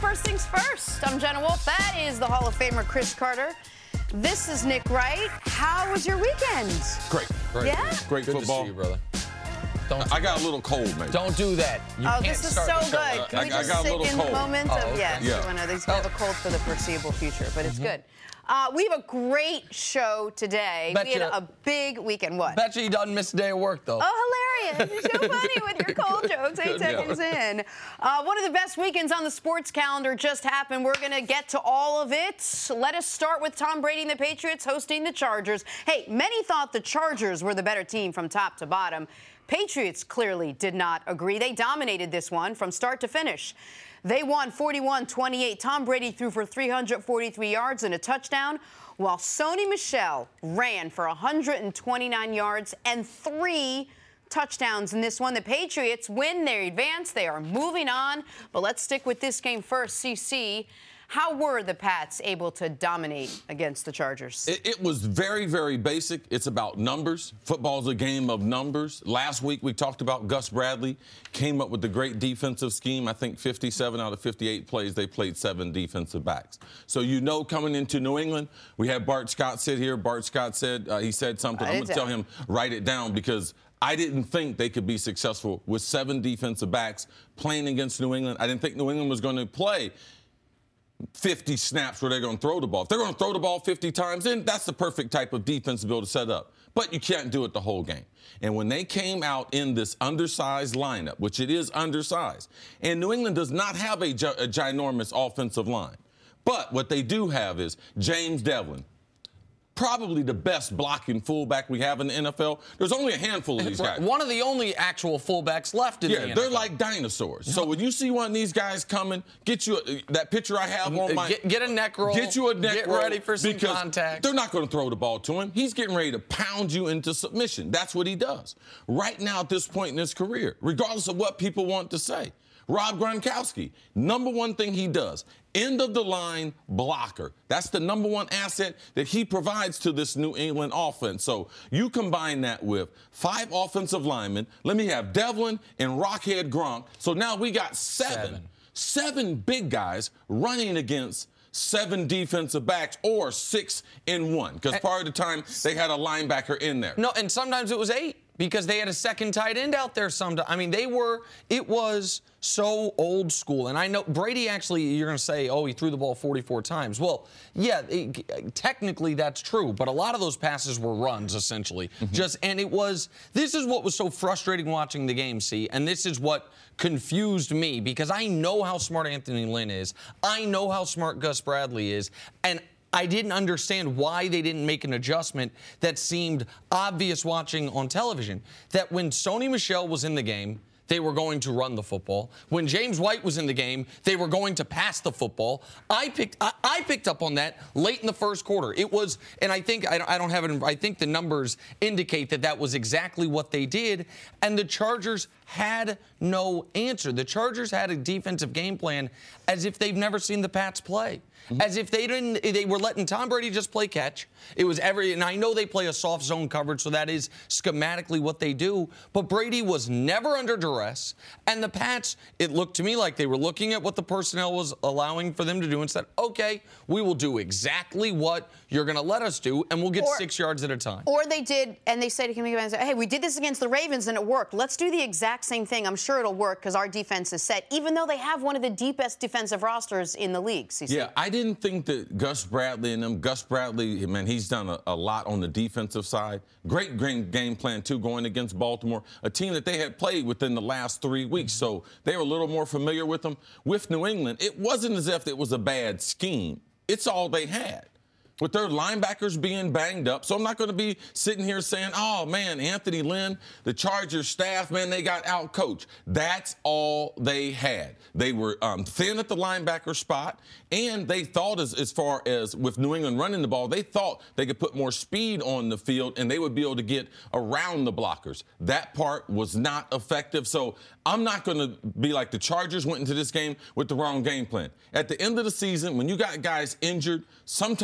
First things first. I'm Jenna Wolf. That is the Hall of Famer Chris Carter. This is Nick Wright. How was your weekend? Great. Yeah? Great Good football. to see you, brother. I got a little cold, mate. Don't do that. You can't this is start so the show good. like Can we I just got a sit little in cold. the moment of, okay. yes, Yeah. he's going to have a cold for the foreseeable future, but it's good. We have a great show today. We had a big weekend. What? Bet you he doesn't miss a day of work, though. Oh, hilarious. You're so funny with your cold jokes 8 seconds in. One of the best weekends on the sports calendar just happened. We're going to get to all of it. Let us start with Tom Brady and the Patriots hosting the Chargers. Hey, many thought the Chargers were the better team from top to bottom. Patriots clearly did not agree. They dominated this one from start to finish. They won 41-28. Tom Brady threw for 343 yards and a touchdown, while Sony Michel ran for 129 yards and 3 touchdowns in this one. The Patriots win, they advance, they are moving on. But let's stick with this game first. CC, how were the Pats able to dominate against the Chargers? It was very, very basic. It's about numbers. Football's a game of numbers. Last week we talked about Gus Bradley, came up with the great defensive scheme. I think 57 out of 58 plays, they played 7 defensive backs. So you know coming into New England, we had Bart Scott sit here. Bart Scott said, he said something. I'm going to tell him, write it down, because I didn't think they could be successful with 7 defensive backs playing against New England. I didn't think New England was going to play 50 snaps where they're going to throw the ball. If they're going to throw the ball 50 times, then that's the perfect type of defense to be able to set up. But you can't do it the whole game. And when they came out in this undersized lineup, which it is undersized, and New England does not have a ginormous offensive line. But what they do have is James Devlin, probably the best blocking fullback we have in the NFL. There's only a handful of these guys. One of the only actual fullbacks left in the NFL. Yeah, they're like dinosaurs. So when you see one of these guys coming, get you that picture I have on my... Get a neck roll. Get you a neck roll. Get ready for some contact. They're not going to throw the ball to him. He's getting ready to pound you into submission. That's what he does. Right now at this point in his career, regardless of what people want to say, Rob Gronkowski, number one thing he does, end-of-the-line blocker. That's the number one asset that he provides to this New England offense. So you combine that with 5 offensive linemen. Let me have Devlin and Rockhead Gronk. So now we got 7 big guys running against 7 defensive backs, or 6 in 1, because part of the time they had a linebacker in there. No, and sometimes it was 8. Because they had a second tight end out there sometimes. I mean, it was so old school. And I know Brady actually, you're going to say, oh, he threw the ball 44 times. Well, yeah, technically that's true. But a lot of those passes were runs, essentially. This is what was so frustrating watching the game, see? And this is what confused me, because I know how smart Anthony Lynn is. I know how smart Gus Bradley is. And I didn't understand why they didn't make an adjustment that seemed obvious watching on television. That when Sony Michel was in the game, they were going to run the football. When James White was in the game, they were going to pass the football. I picked up on that late in the first quarter. It was, and I think I don't have it. I think the numbers indicate that was exactly what they did. And the Chargers had no answer. The Chargers had a defensive game plan as if they've never seen the Pats play. As if they were letting Tom Brady just play catch. It was and I know they play a soft zone coverage, so that is schematically what they do. But Brady was never under duress. And the Pats, it looked to me like they were looking at what the personnel was allowing for them to do and said, okay, we will do exactly what you're going to let us do, and we'll get 6 yards at a time. Or they did, and they said to him, hey, we did this against the Ravens and it worked. Let's do the exact same thing. I'm sure it'll work because our defense is set, even though they have one of the deepest defensive rosters in the league. CC. Yeah, I didn't think that Gus Bradley, man, he's done a lot on the defensive side. Great game plan, too, going against Baltimore, a team that they had played within the last 3 weeks. So they were a little more familiar with them. With New England, it wasn't as if it was a bad scheme. It's all they had, with their linebackers being banged up. So I'm not going to be sitting here saying, oh, man, Anthony Lynn, the Chargers staff, man, they got out-coached. That's all they had. They were thin at the linebacker spot, and they thought as far as with New England running the ball, they thought they could put more speed on the field and they would be able to get around the blockers. That part was not effective. So I'm not going to be like the Chargers went into this game with the wrong game plan. At the end of the season, when you got guys injured, sometimes it's a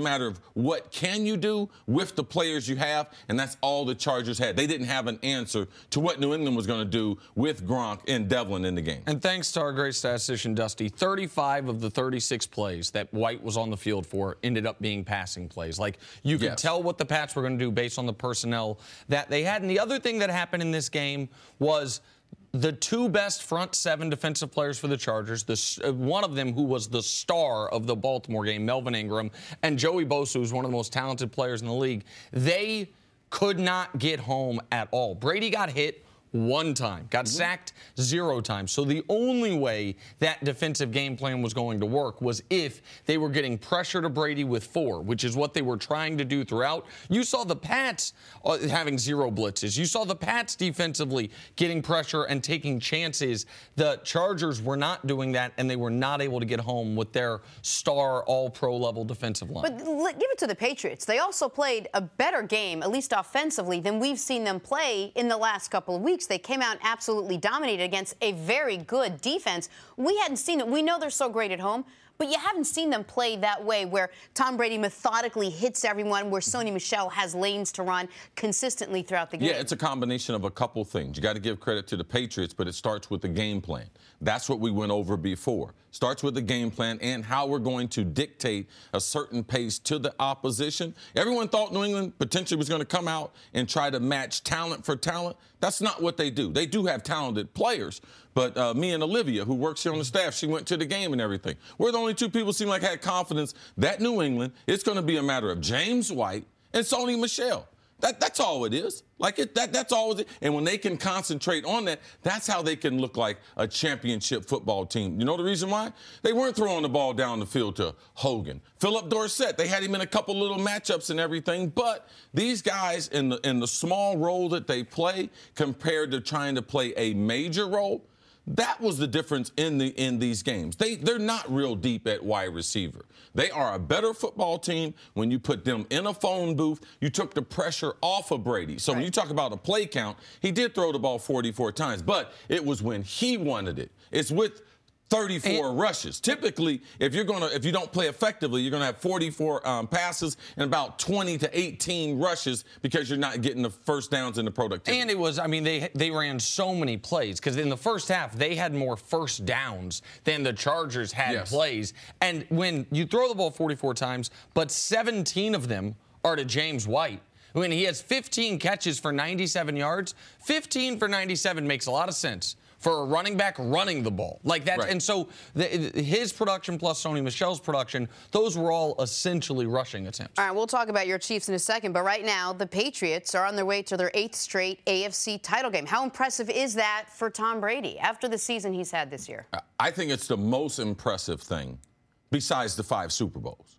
matter of what can you do with the players you have, and that's all the Chargers had. They didn't have an answer to what New England was going to do with Gronk and Devlin in the game. And thanks to our great statistician, Dusty, 35 of the 36 plays that White was on the field for ended up being passing plays. Like, you could tell what the Pats were going to do based on the personnel that they had. And the other thing that happened in this game was the two best front seven defensive players for the Chargers, one of them who was the star of the Baltimore game, Melvin Ingram, and Joey Bosa, who's one of the most talented players in the league, they could not get home at all. Brady got hit one time, got sacked 0 times. So the only way that defensive game plan was going to work was if they were getting pressure to Brady with 4, which is what they were trying to do throughout. You saw the Pats having 0 blitzes. You saw the Pats defensively getting pressure and taking chances. The Chargers were not doing that, and they were not able to get home with their star all-pro level defensive line. But give it to the Patriots. They also played a better game, at least offensively, than we've seen them play in the last couple of weeks. They came out and absolutely dominated against a very good defense. We hadn't seen it. We know they're so great at home, but you haven't seen them play that way where Tom Brady methodically hits everyone, where Sony Michel has lanes to run consistently throughout the game. Yeah, it's a combination of a couple things. You got to give credit to the Patriots, but it starts with the game plan. That's what we went over before. Starts with the game plan and how we're going to dictate a certain pace to the opposition. Everyone thought New England potentially was going to come out and try to match talent for talent. That's not what they do. They do have talented players, but me and Olivia, who works here on the staff, she went to the game and everything. We're the only two people seem like had confidence that New England, it's going to be a matter of James White and Sony Michel. That's all it is. That's all it is. And when they can concentrate on that, that's how they can look like a championship football team. You know the reason why? They weren't throwing the ball down the field to Hogan. Philip Dorsett, they had him in a couple little matchups and everything, but these guys in the small role that they play compared to trying to play a major role, that was the difference in these games. They're not real deep at wide receiver. They are a better football team when you put them in a phone booth. You took the pressure off of Brady. So when you talk about a play count, he did throw the ball 44 times, but it was when he wanted it. It's with 34 rushes. Typically, if you don't play effectively, you're gonna have 44 passes and about 20 to 18 rushes because you're not getting the first downs and the productivity. And it was, I mean, they ran so many plays because in the first half they had more first downs than the Chargers had plays. And when you throw the ball 44 times, but 17 of them are to James White. When he has 15 catches for 97 yards, 15 for 97 makes a lot of sense for a running back running the ball like that. And so his production plus Sony Michel's production, those were all essentially rushing attempts. All right, we'll talk about your Chiefs in a second, but right now the Patriots are on their way to their 8th straight AFC title game. How impressive is that for Tom Brady after the season he's had this year? I think it's the most impressive thing besides the 5 Super Bowls.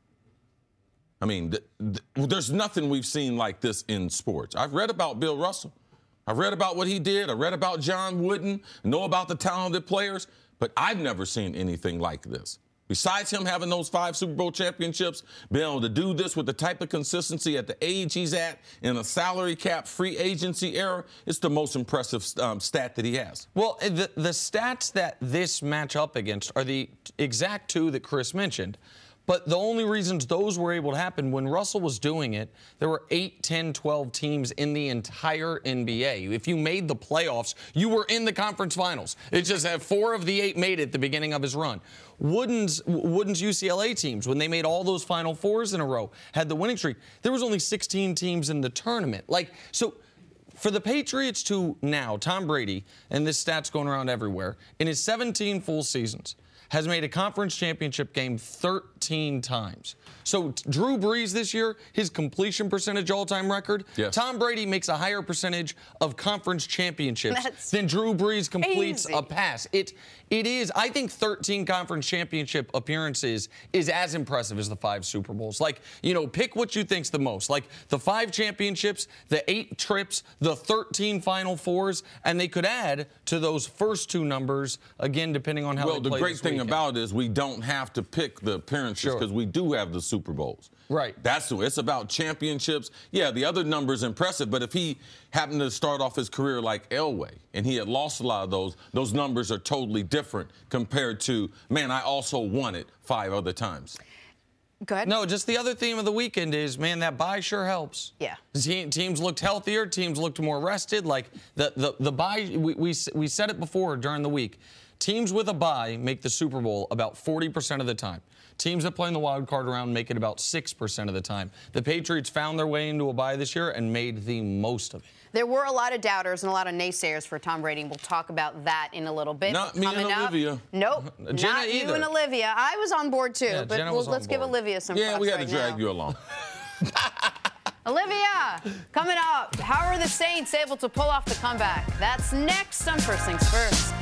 I mean, there's nothing we've seen like this in sports. I've read about Bill Russell. I've read about what he did. I read about John Wooden, know about the talented players, but I've never seen anything like this. Besides him having those 5 Super Bowl championships, being able to do this with the type of consistency at the age he's at in a salary cap free agency era, it's the most impressive stat that he has. Well, the stats that this match up against are the exact 2 that Chris mentioned. But the only reasons those were able to happen, when Russell was doing it, there were 8, 10, 12 teams in the entire NBA. If you made the playoffs, you were in the conference finals. It just had 4 of the 8 made it at the beginning of his run. Wooden's UCLA teams, when they made all those Final Fours in a row, had the winning streak. There was only 16 teams in the tournament. So for the Patriots to now, Tom Brady, and this stat's going around everywhere, in his 17 full seasons, has made a conference championship game 13 times. So Drew Brees this year, his completion percentage all-time record, Tom Brady makes a higher percentage of conference championships than Drew Brees completes a pass. It is, I think 13 conference championship appearances is as impressive as the 5 Super Bowls. Like, you know, pick what you think's the most. Like the 5 championships, the 8 trips, the 13 Final Fours, and they could add to those first 2 numbers, again, depending on how they play this weekend. Well, the great thing about it is we don't have to pick the appearances because we do have the Super Bowls. Right. It's about championships. Yeah, the other number's impressive, but if he happened to start off his career like Elway and he had lost a lot of those numbers are totally different compared to, man, I also won it 5 other times. Go ahead. No, just the other theme of the weekend is, man, that bye sure helps. Yeah. Teams looked healthier. Teams looked more rested. Like the bye, we said it before during the week. Teams with a bye make the Super Bowl about 40% of the time. Teams that play in the wild card round make it about 6% of the time. The Patriots found their way into a bye this year and made the most of it. There were a lot of doubters and a lot of naysayers for Tom Brady. We'll talk about that in a little bit. Not me and Olivia. Nope, Jenna not either. you and Olivia. I was on board too, Yeah, but Jenna was let's on give board. Olivia some Yeah, we had props to right drag now. you along. Olivia, coming up, how are the Saints able to pull off the comeback? That's next on First Things First.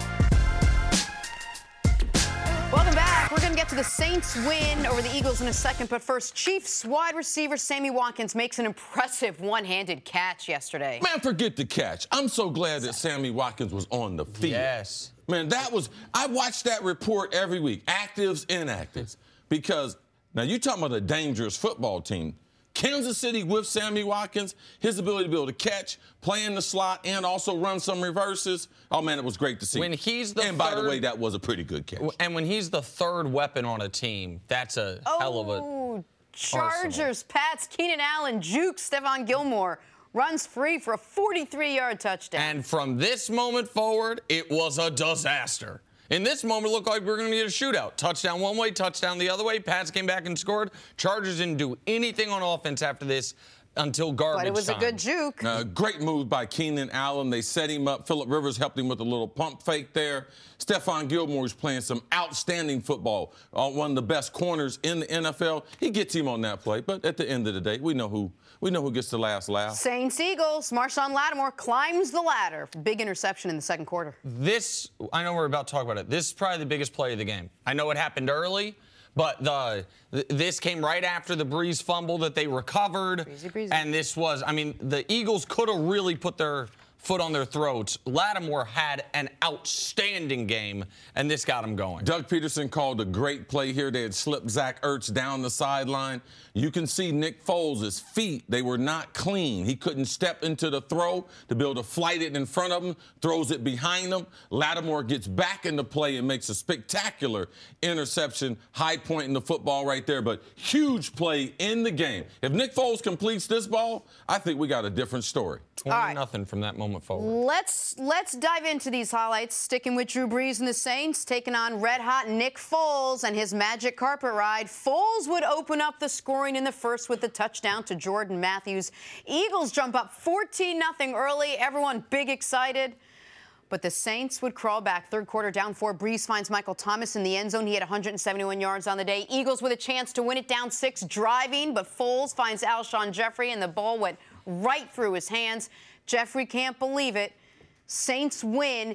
Welcome back. We're going to get to the Saints win over the Eagles in a second, but first, Chiefs wide receiver Sammy Watkins makes an impressive one-handed catch yesterday. Man, forget the catch. I'm so glad that Sammy Watkins was on the field. Yes. Man, I watch that report every week, actives, inactives, because now you're talking about a dangerous football team. Kansas City with Sammy Watkins, his ability to be able to catch, play in the slot, and also run some reverses. Oh, man, it was great to see. When he's the And by the way, that was a pretty good catch. And when he's the third weapon on a team, that's a hell of a Chargers, Pats, Keenan Allen, jukes Stephon Gilmore, runs free for a 43-yard touchdown. And from this moment forward, it was a disaster. In this moment, it looked like we were going to get a shootout. Touchdown one way, touchdown the other way. Pats came back and scored. Chargers didn't do anything on offense after this until garbage time. But it was a good juke. Great move by Keenan Allen. They set him up. Phillip Rivers helped him with a little pump fake there. Stephon Gilmore is playing some outstanding football. One of the best corners in the NFL. He gets him on that play. But at the end of the day, we know who gets the last laugh. Saints Eagles, Marshawn Lattimore climbs the ladder. Big interception in the second quarter. I know we're about to talk about it. This is probably the biggest play of the game. I know it happened early, but this came right after the Breeze fumble that they recovered. Breezy. And this was, the Eagles could have really put their foot on their throats. Lattimore had an outstanding game, and this got him going. Doug Peterson called a great play here. They had slipped Zach Ertz down the sideline. You can see Nick Foles' feet. They were not clean. He couldn't step into the throw to be able to flight it in front of him, throws it behind him. Lattimore gets back into play and makes a spectacular interception. High point in the football right there, but huge play in the game. If Nick Foles completes this ball, I think we got a different story. 20-0 from that moment forward. Let's dive into these highlights. Sticking with Drew Brees and the Saints, taking on red-hot Nick Foles and his magic carpet ride. Foles would open up the scoring in the first with the touchdown to Jordan Matthews. Eagles jump up 14-0 early. Everyone big excited. But the Saints would crawl back. Third quarter down 4. Brees finds Michael Thomas in the end zone. He had 171 yards on the day. Eagles with a chance to win it down 6 driving, but Foles finds Alshon Jeffrey, and the ball went right through his hands. Jeffrey can't believe it. Saints win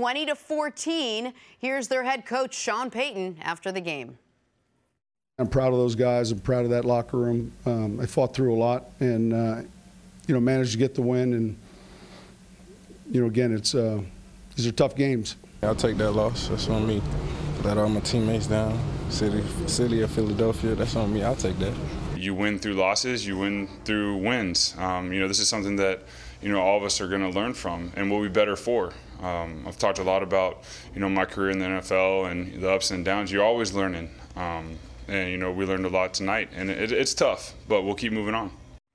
20-14. Here's their head coach, Sean Payton, after the game. I'm proud of those guys. I'm proud of that locker room. They fought through a lot and, managed to get the win. And, again, these are tough games. I'll take that loss. That's on me. Let all my teammates down. City of Philadelphia, that's on me. I'll take that. You win through losses, you win through wins. This is something that, all of us are going to learn from and we'll be better for. I've talked a lot about, my career in the NFL and the ups and downs. You're always learning. And, we learned a lot tonight. And it's tough, but we'll keep moving on.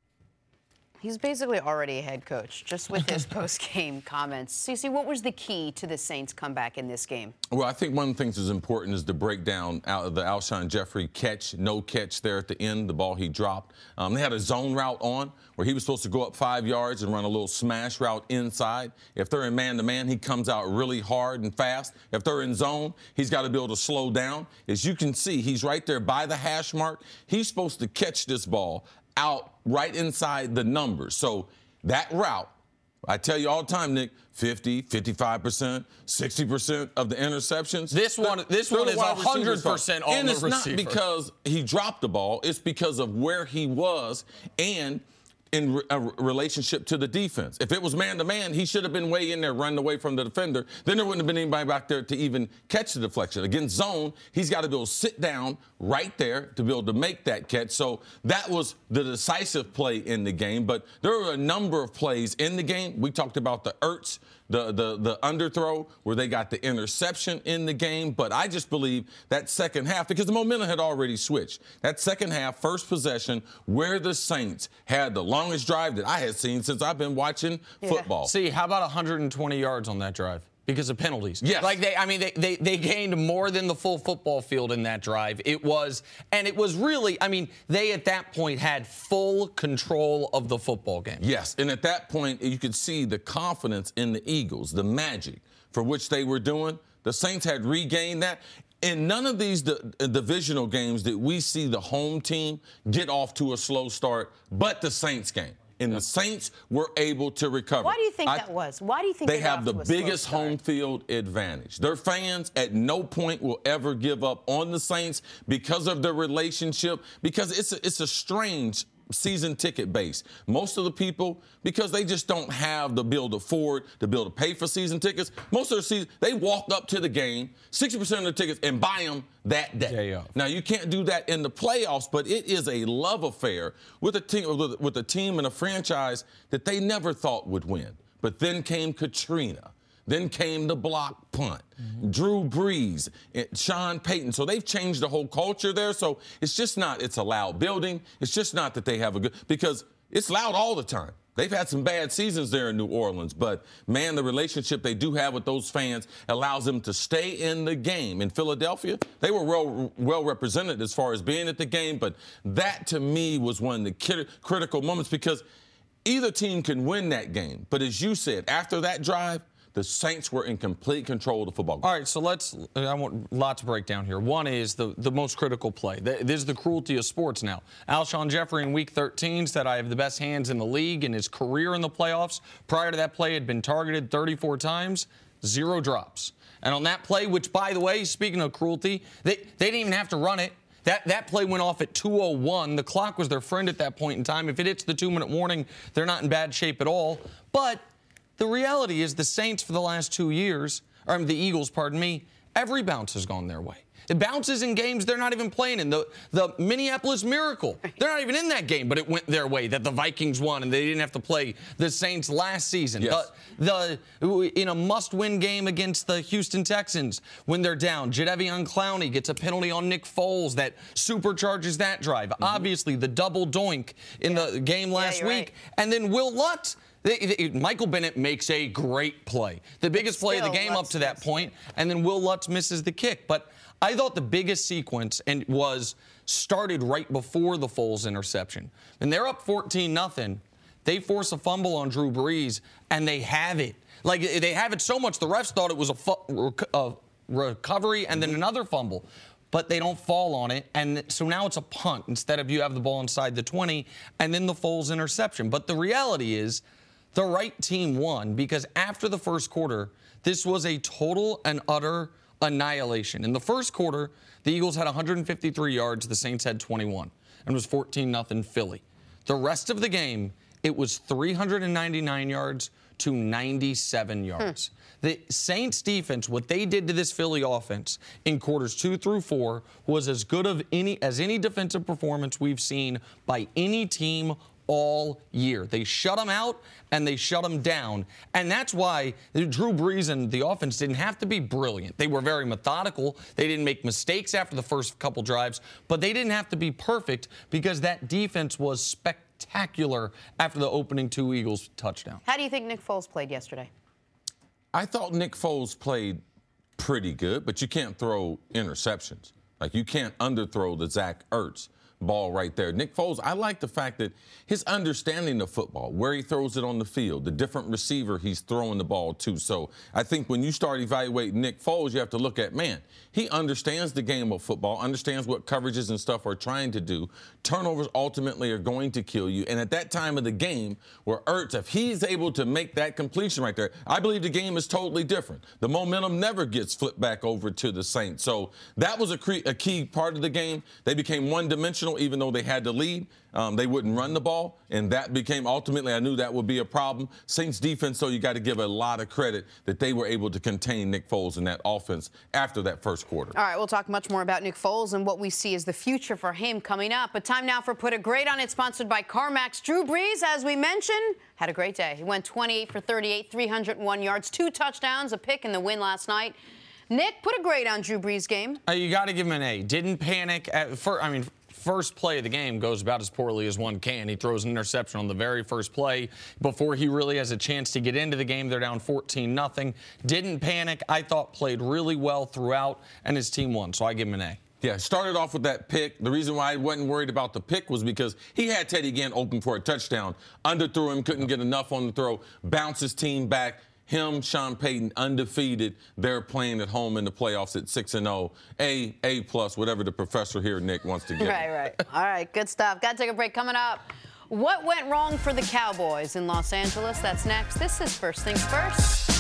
He's basically already a head coach, just with his post-game comments. Cece, what was the key to the Saints' comeback in this game? Well, I think one of the things that's important is the breakdown out of the Alshon Jeffrey catch, no catch there at the end, the ball he dropped. They had a zone route on where he was supposed to go up 5 yards and run a little smash route inside. If they're in man-to-man, he comes out really hard and fast. If they're in zone, he's got to be able to slow down. As you can see, he's right there by the hash mark. He's supposed to catch this ball out right inside the numbers. So that route, I tell you all the time, Nick, 50, 55%, 60% of the interceptions. This one is 100% on and the it's receiver. not because he dropped the ball. It's because of where he was and in relationship to the defense. If it was man-to-man, he should have been way in there running away from the defender. Then there wouldn't have been anybody back there to even catch the deflection. Against zone, he's got to be able to sit down right there to be able to make that catch. So that was the decisive play in the game. But there were a number of plays in the game. We talked about the Ertz, the underthrow, where they got the interception in the game. But I just believe that second half, because the momentum had already switched, that second half, first possession, where the Saints had the longest drive that I had seen since I've been watching football. See, how about 120 yards on that drive? Because of penalties. Yes. Like they gained more than the full football field in that drive. It was really, they at that point had full control of the football game. Yes, and at that point, you could see the confidence in the Eagles, the magic for which they were doing. The Saints had regained that. In none of these divisional games did we see the home team get off to a slow start, but the Saints game. And the Saints were able to recover. Why do you think that was? Why do you think they have the biggest home field advantage? Their fans at no point will ever give up on the Saints because of their relationship, because it's a strange season ticket base. Most of the people, because they just don't have the ability to afford to be able to pay for season tickets, most of the season, they walked up to the game, 60% of the tickets, and buy them that day. Now, you can't do that in the playoffs, but it is a love affair with a team and a franchise that they never thought would win. But then came Katrina. Then came the block punt, Drew Brees, Sean Payton. So they've changed the whole culture there. So it's just not, it's a loud building. It's just not that they have a good, because it's loud all the time. They've had some bad seasons there in New Orleans, but, man, the relationship they do have with those fans allows them to stay in the game. In Philadelphia, they were well represented as far as being at the game, but that, to me, was one of the critical moments, because either team can win that game. But as you said, after that drive, the Saints were in complete control of the football game. All right, so I want a lot to break down here. One is the most critical play. This is the cruelty of sports now. Alshon Jeffrey in Week 13 said, I have the best hands in the league in his career in the playoffs. Prior to that play, had been targeted 34 times, 0 drops. And on that play, which, by the way, speaking of cruelty, they didn't even have to run it. That play went off at 2:01. The clock was their friend at that point in time. If it hits the 2-minute warning, they're not in bad shape at all. But the reality is the Saints for the last 2 years, or the Eagles, pardon me, every bounce has gone their way. It bounces in games they're not even playing in. The Minneapolis Miracle, they're not even in that game, but it went their way, that the Vikings won and they didn't have to play the Saints last season. Yes. In a must-win game against the Houston Texans, when they're down, Jadeveon Clowney gets a penalty on Nick Foles that supercharges that drive. Obviously, the double doink in the game last week. Right. And then Will Lutz, Michael Bennett makes a great play. The biggest play of the game up to that point, and then Will Lutz misses the kick. But I thought the biggest sequence started right before the Foles interception. And they're up 14-0. They force a fumble on Drew Brees, and they have it. Like, they have it so much, the refs thought it was a recovery and then another fumble. But they don't fall on it, and so now it's a punt instead of you have the ball inside the 20, and then the Foles interception. But the reality is the right team won, because after the first quarter, this was a total and utter annihilation. In the first quarter, the Eagles had 153 yards, the Saints had 21, and it was 14-0 Philly. The rest of the game, it was 399 yards to 97 yards. The Saints defense, what they did to this Philly offense in quarters 2 through 4 was as good as any defensive performance we've seen by any team all year. They shut them out and they shut them down. And that's why Drew Brees and the offense didn't have to be brilliant. They were very methodical. They didn't make mistakes after the first couple drives, but they didn't have to be perfect because that defense was spectacular after the opening 2 Eagles touchdowns. How do you think Nick Foles played yesterday? I thought Nick Foles played pretty good, but you can't throw interceptions. Like, you can't underthrow the Zach Ertz ball right there. Nick Foles, I like the fact that his understanding of football, where he throws it on the field, the different receiver he's throwing the ball to. So I think when you start evaluating Nick Foles, you have to look at, man, he understands the game of football, understands what coverages and stuff are trying to do. Turnovers ultimately are going to kill you. And at that time of the game where Ertz, if he's able to make that completion right there, I believe the game is totally different. The momentum never gets flipped back over to the Saints. So that was a key part of the game. They became one-dimensional intentional, even though they had the lead. They wouldn't run the ball, and that became ultimately, I knew that would be a problem. Saints defense, though, you got to give a lot of credit that they were able to contain Nick Foles in that offense after that first quarter. All right, we'll talk much more about Nick Foles and what we see as the future for him coming up. But time now for Put a Grade on It, sponsored by CarMax. Drew Brees, as we mentioned, had a great day. He went 28 for 38, 301 yards, 2 touchdowns, a pick in the win last night. Nick, put a grade on Drew Brees' game. You got to give him an A. Didn't panic. First play of the game goes about as poorly as one can. He throws an interception on the very first play before he really has a chance to get into the game. They're down 14-0. Didn't panic. I thought played really well throughout, and his team won, so I give him an A. Yeah, started off with that pick. The reason why I wasn't worried about the pick was because he had Teddy Ginn open for a touchdown. Underthrew him, couldn't get enough on the throw, bounced his team back. Him, Sean Payton, undefeated. They're playing at home in the playoffs at 6-0. A plus, whatever the professor here, Nick, wants to get. Right. All right, good stuff. Got to take a break. Coming up, what went wrong for the Cowboys in Los Angeles? That's next. This is First Things First.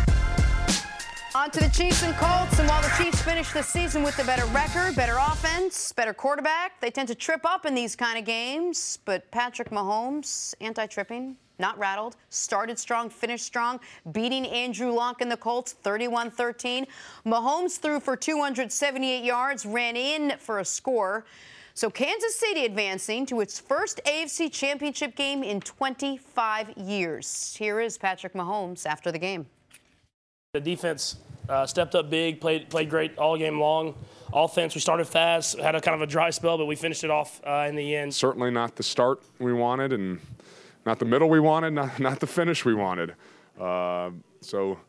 On to the Chiefs and Colts. And while the Chiefs finish the season with a better record, better offense, better quarterback, they tend to trip up in these kind of games. But Patrick Mahomes, anti-tripping, not rattled, started strong, finished strong, beating Andrew Luck and the Colts 31-13. Mahomes threw for 278 yards, ran in for a score. So Kansas City advancing to its first AFC Championship game in 25 years. Here is Patrick Mahomes after the game. The defense stepped up big, played great all game long. Offense, we started fast, had a kind of a dry spell, but we finished it off in the end. Certainly not the start we wanted, and not the middle we wanted, not the finish we wanted. It's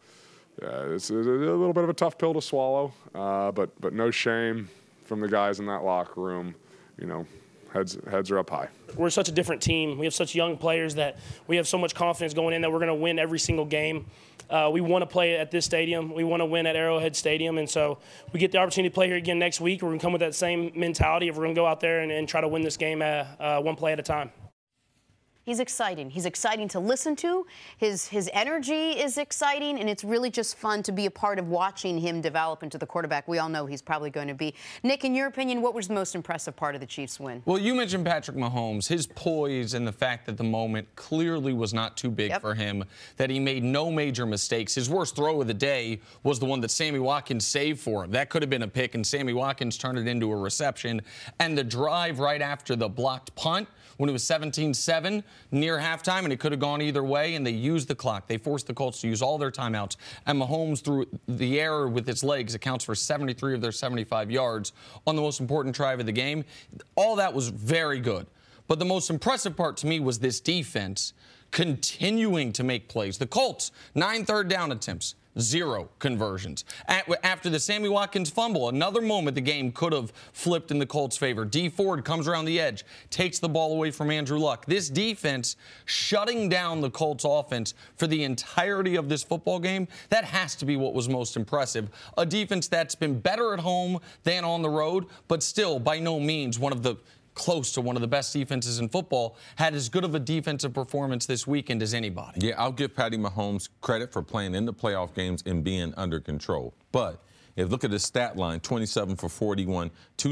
a little bit of a tough pill to swallow, but no shame from the guys in that locker room. You know, heads are up high. We're such a different team. We have such young players that we have so much confidence going in that we're going to win every single game. We want to play at this stadium. We want to win at Arrowhead Stadium. And so we get the opportunity to play here again next week. We're going to come with that same mentality of we're going to go out there and try to win this game one play at a time. He's exciting. He's exciting to listen to. His energy is exciting, and it's really just fun to be a part of watching him develop into the quarterback we all know he's probably going to be. Nick, in your opinion, what was the most impressive part of the Chiefs' win? Well, you mentioned Patrick Mahomes, his poise and the fact that the moment clearly was not too big for him, that he made no major mistakes. His worst throw of the day was the one that Sammy Watkins saved for him. That could have been a pick, and Sammy Watkins turned it into a reception. And the drive right after the blocked punt, when it was 17-7 near halftime, and it could have gone either way, and they used the clock. They forced the Colts to use all their timeouts, and Mahomes, through the air with his legs, accounts for 73 of their 75 yards on the most important drive of the game. All that was very good. But the most impressive part to me was this defense continuing to make plays. The Colts, 9 third-down attempts. 0 conversions. After the Sammy Watkins fumble, another moment the game could have flipped in the Colts' favor. Dee Ford comes around the edge, takes the ball away from Andrew Luck. This defense shutting down the Colts' offense for the entirety of this football game, that has to be what was most impressive. A defense that's been better at home than on the road, but still by no means close to one of the best defenses in football, had as good of a defensive performance this weekend as anybody. Yeah, I'll give Patty Mahomes credit for playing in the playoff games and being under control. But if you look at his stat line, 27 for 41,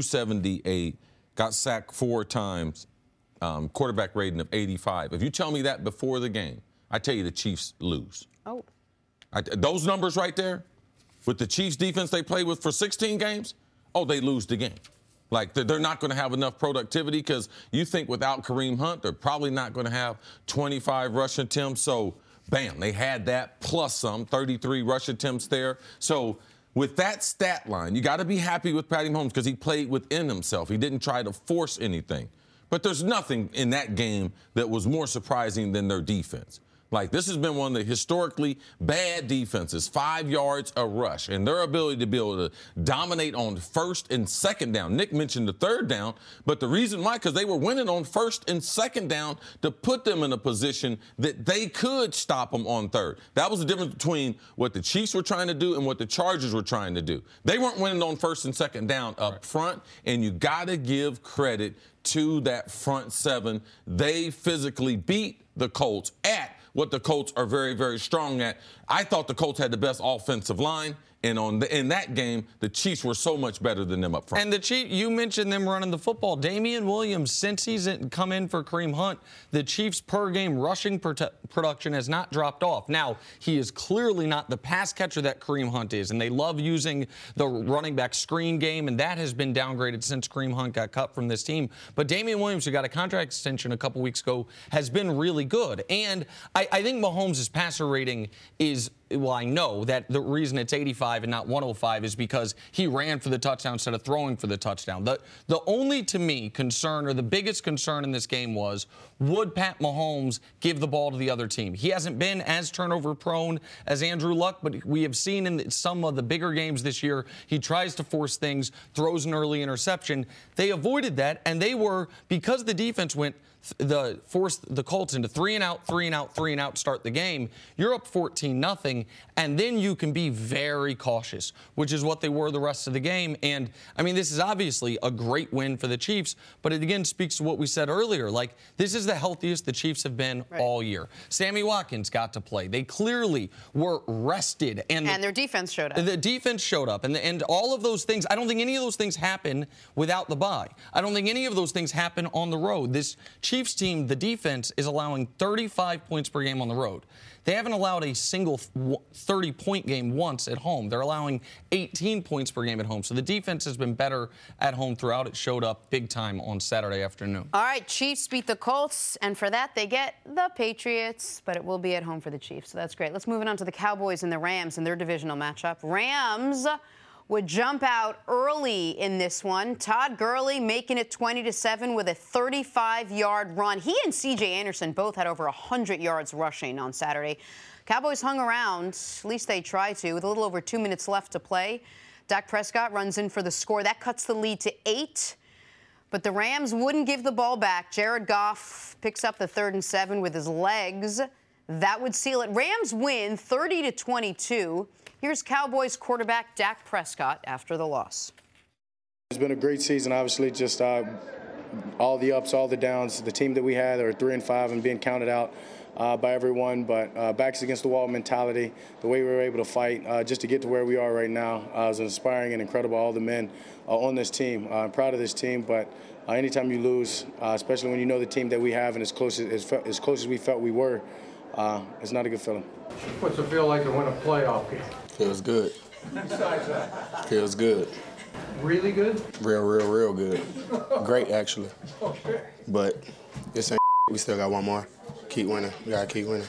278, got sacked 4 times, quarterback rating of 85. If you tell me that before the game, I tell you the Chiefs lose. Oh. Those numbers right there, with the Chiefs defense they play with for 16 games, they lose the game. Like, they're not going to have enough productivity because you think without Kareem Hunt, they're probably not going to have 25 rush attempts. So, bam, they had that plus some, 33 rush attempts there. So, with that stat line, you got to be happy with Patty Mahomes because he played within himself. He didn't try to force anything. But there's nothing in that game that was more surprising than their defense. Like, this has been one of the historically bad defenses, 5 yards a rush, and their ability to be able to dominate on first and second down. Nick mentioned the third down, but the reason why, because they were winning on first and second down to put them in a position that they could stop them on third. That was the difference between what the Chiefs were trying to do and what the Chargers were trying to do. They weren't winning on first and second down up front, and you got to give credit to that front seven. They physically beat the Colts at what the Colts are very, very strong at. I thought the Colts had the best offensive line, And in that game, the Chiefs were so much better than them up front. And the Chiefs, you mentioned them running the football. Damian Williams, since he's come in for Kareem Hunt, the Chiefs' per-game rushing production has not dropped off. Now, he is clearly not the pass catcher that Kareem Hunt is, and they love using the running back screen game, and that has been downgraded since Kareem Hunt got cut from this team. But Damian Williams, who got a contract extension a couple weeks ago, has been really good. And I think Mahomes' passer rating is, well, I know that the reason it's 85 and not 105 is because he ran for the touchdown instead of throwing for the touchdown. The only, to me, concern, or the biggest concern in this game was, would Pat Mahomes give the ball to the other team? He hasn't been as turnover-prone as Andrew Luck, but we have seen in some of the bigger games this year, he tries to force things, throws an early interception. They avoided that, and they were, because the defense forced the Colts into 3-and-out, 3-and-out, 3-and-out, start the game. You're up 14-0, and then you can be very cautious, which is what they were the rest of the game. And, I mean, this is obviously a great win for the Chiefs, but it again speaks to what we said earlier. Like, this is the healthiest the Chiefs have been all year. Sammy Watkins got to play. They clearly were rested. And their defense showed up. The defense showed up. And all of those things, I don't think any of those things happen without the bye. I don't think any of those things happen on the road. This Chiefs team, the defense, is allowing 35 points per game on the road. They haven't allowed a single 30-point game once at home. They're allowing 18 points per game at home. So the defense has been better at home throughout. It showed up big time on Saturday afternoon. All right, Chiefs beat the Colts, and for that they get the Patriots, but it will be at home for the Chiefs, so that's great. Let's move on to the Cowboys and the Rams in their divisional matchup. Rams would jump out early in this one. Todd Gurley making it 20-7 with a 35-yard run. He and C.J. Anderson both had over 100 yards rushing on Saturday. Cowboys hung around, at least they tried to, with a little over 2 minutes left to play. Dak Prescott runs in for the score. That cuts the lead to 8. But the Rams wouldn't give the ball back. Jared Goff picks up the 3rd and 7 with his legs. That would seal it. Rams win 30-22. Here's Cowboys quarterback Dak Prescott after the loss. It's been a great season, obviously, just all the ups, all the downs. The team that we had are 3-5 and being counted out by everyone, but backs against the wall mentality, the way we were able to fight just to get to where we are right now is inspiring and incredible. All the men on this team. I'm proud of this team, but anytime you lose, especially when you know the team that we have and as close as we felt we were, it's not a good feeling. What's it feel like to win a playoff game? Feels good. Besides that? Feels good. Really good? Real good. Great, actually. Okay. But this ain't we still got one more. Keep winning. We gotta keep winning.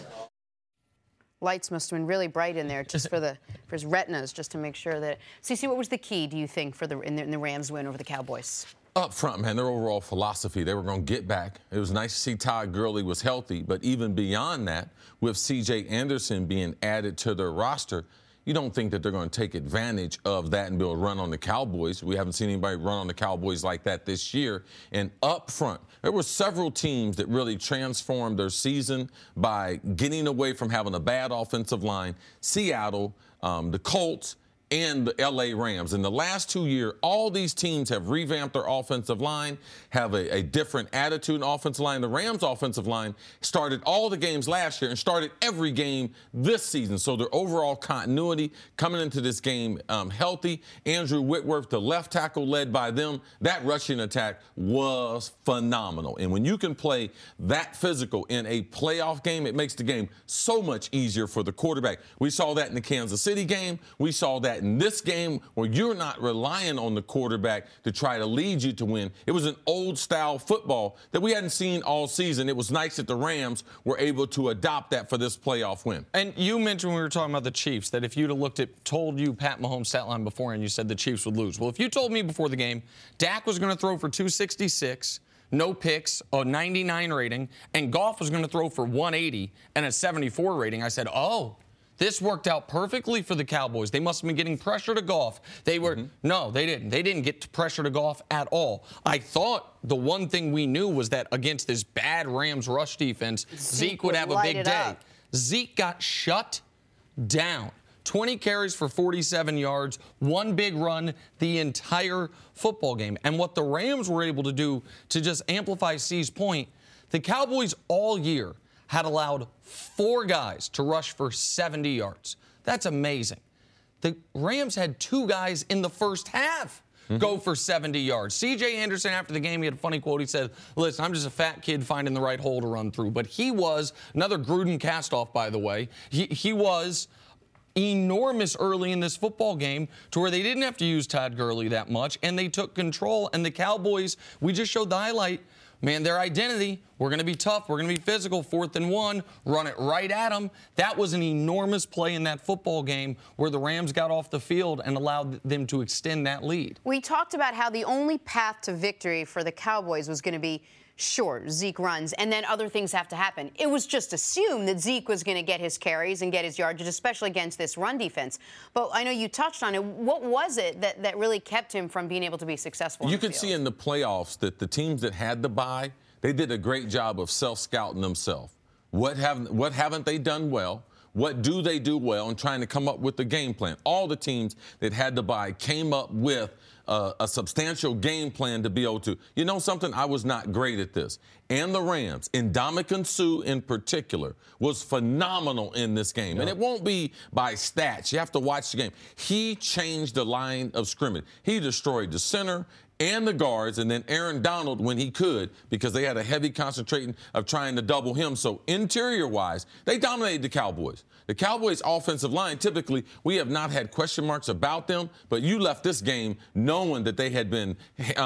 Lights must have been really bright in there just for his retinas, just to make sure that. CeCe, what was the key, do you think, in the Rams win over the Cowboys? Up front, man, their overall philosophy, they were going to get back. It was nice to see Todd Gurley was healthy, but even beyond that, with C.J. Anderson being added to their roster, you don't think that they're going to take advantage of that and be able to run on the Cowboys. We haven't seen anybody run on the Cowboys like that this year. And up front, there were several teams that really transformed their season by getting away from having a bad offensive line. Seattle, the Colts, and the L.A. Rams. In the last 2 years, all these teams have revamped their offensive line, have a different attitude in offensive line. The Rams' offensive line started all the games last year and started every game this season. So their overall continuity coming into this game healthy. Andrew Whitworth, the left tackle led by them, that rushing attack was phenomenal. And when you can play that physical in a playoff game, it makes the game so much easier for the quarterback. We saw that in the Kansas City game. We saw that in this game where you're not relying on the quarterback to try to lead you to win. It was an old-style football that we hadn't seen all season. It was nice that the Rams were able to adopt that for this playoff win. And you mentioned when we were talking about the Chiefs that if you'd have told you Pat Mahomes' stat line before and you said the Chiefs would lose. Well, if you told me before the game Dak was going to throw for 266, no picks, a 99 rating, and Goff was going to throw for 180 and a 74 rating, I said, oh, this worked out perfectly for the Cowboys. They must have been getting pressure to Goff. They were no, they didn't. They didn't get pressure to Goff at all. I thought the one thing we knew was that against this bad Rams rush defense, Zeke would have a big day. Zeke got shut down. 20 carries for 47 yards, one big run the entire football game. And what the Rams were able to do to just amplify C's point, the Cowboys all year had allowed 4 guys to rush for 70 yards. That's amazing. The Rams had 2 guys in the first half go for 70 yards. C.J. Anderson, after the game, he had a funny quote. He said, listen, I'm just a fat kid finding the right hole to run through. But he was, another Gruden cast-off, by the way, he was enormous early in this football game to where they didn't have to use Todd Gurley that much, and they took control. And the Cowboys, we just showed the highlight, man, their identity, we're going to be tough, we're going to be physical, 4th and 1, run it right at them. That was an enormous play in that football game where the Rams got off the field and allowed them to extend that lead. We talked about how the only path to victory for the Cowboys was going to be short, Zeke runs, and then other things have to happen. It was just assumed that Zeke was going to get his carries and get his yardage, especially against this run defense. But I know you touched on it. What was it that really kept him from being able to be successful? You could see in the playoffs that the teams that had the bye, they did a great job of self-scouting themselves. What haven't they done well? What do they do well? And trying to come up with the game plan. All the teams that had the bye came up with a substantial game plan to be able to. You know something? I was not great at this. And the Rams, and Ndamukong Suh in particular, was phenomenal in this game. And it won't be by stats. You have to watch the game. He changed the line of scrimmage. He destroyed the center and the guards, and then Aaron Donald when he could, because they had a heavy concentration of trying to double him. So interior-wise, they dominated the Cowboys. The Cowboys' offensive line, typically, we have not had question marks about them, but you left this game knowing that they had been,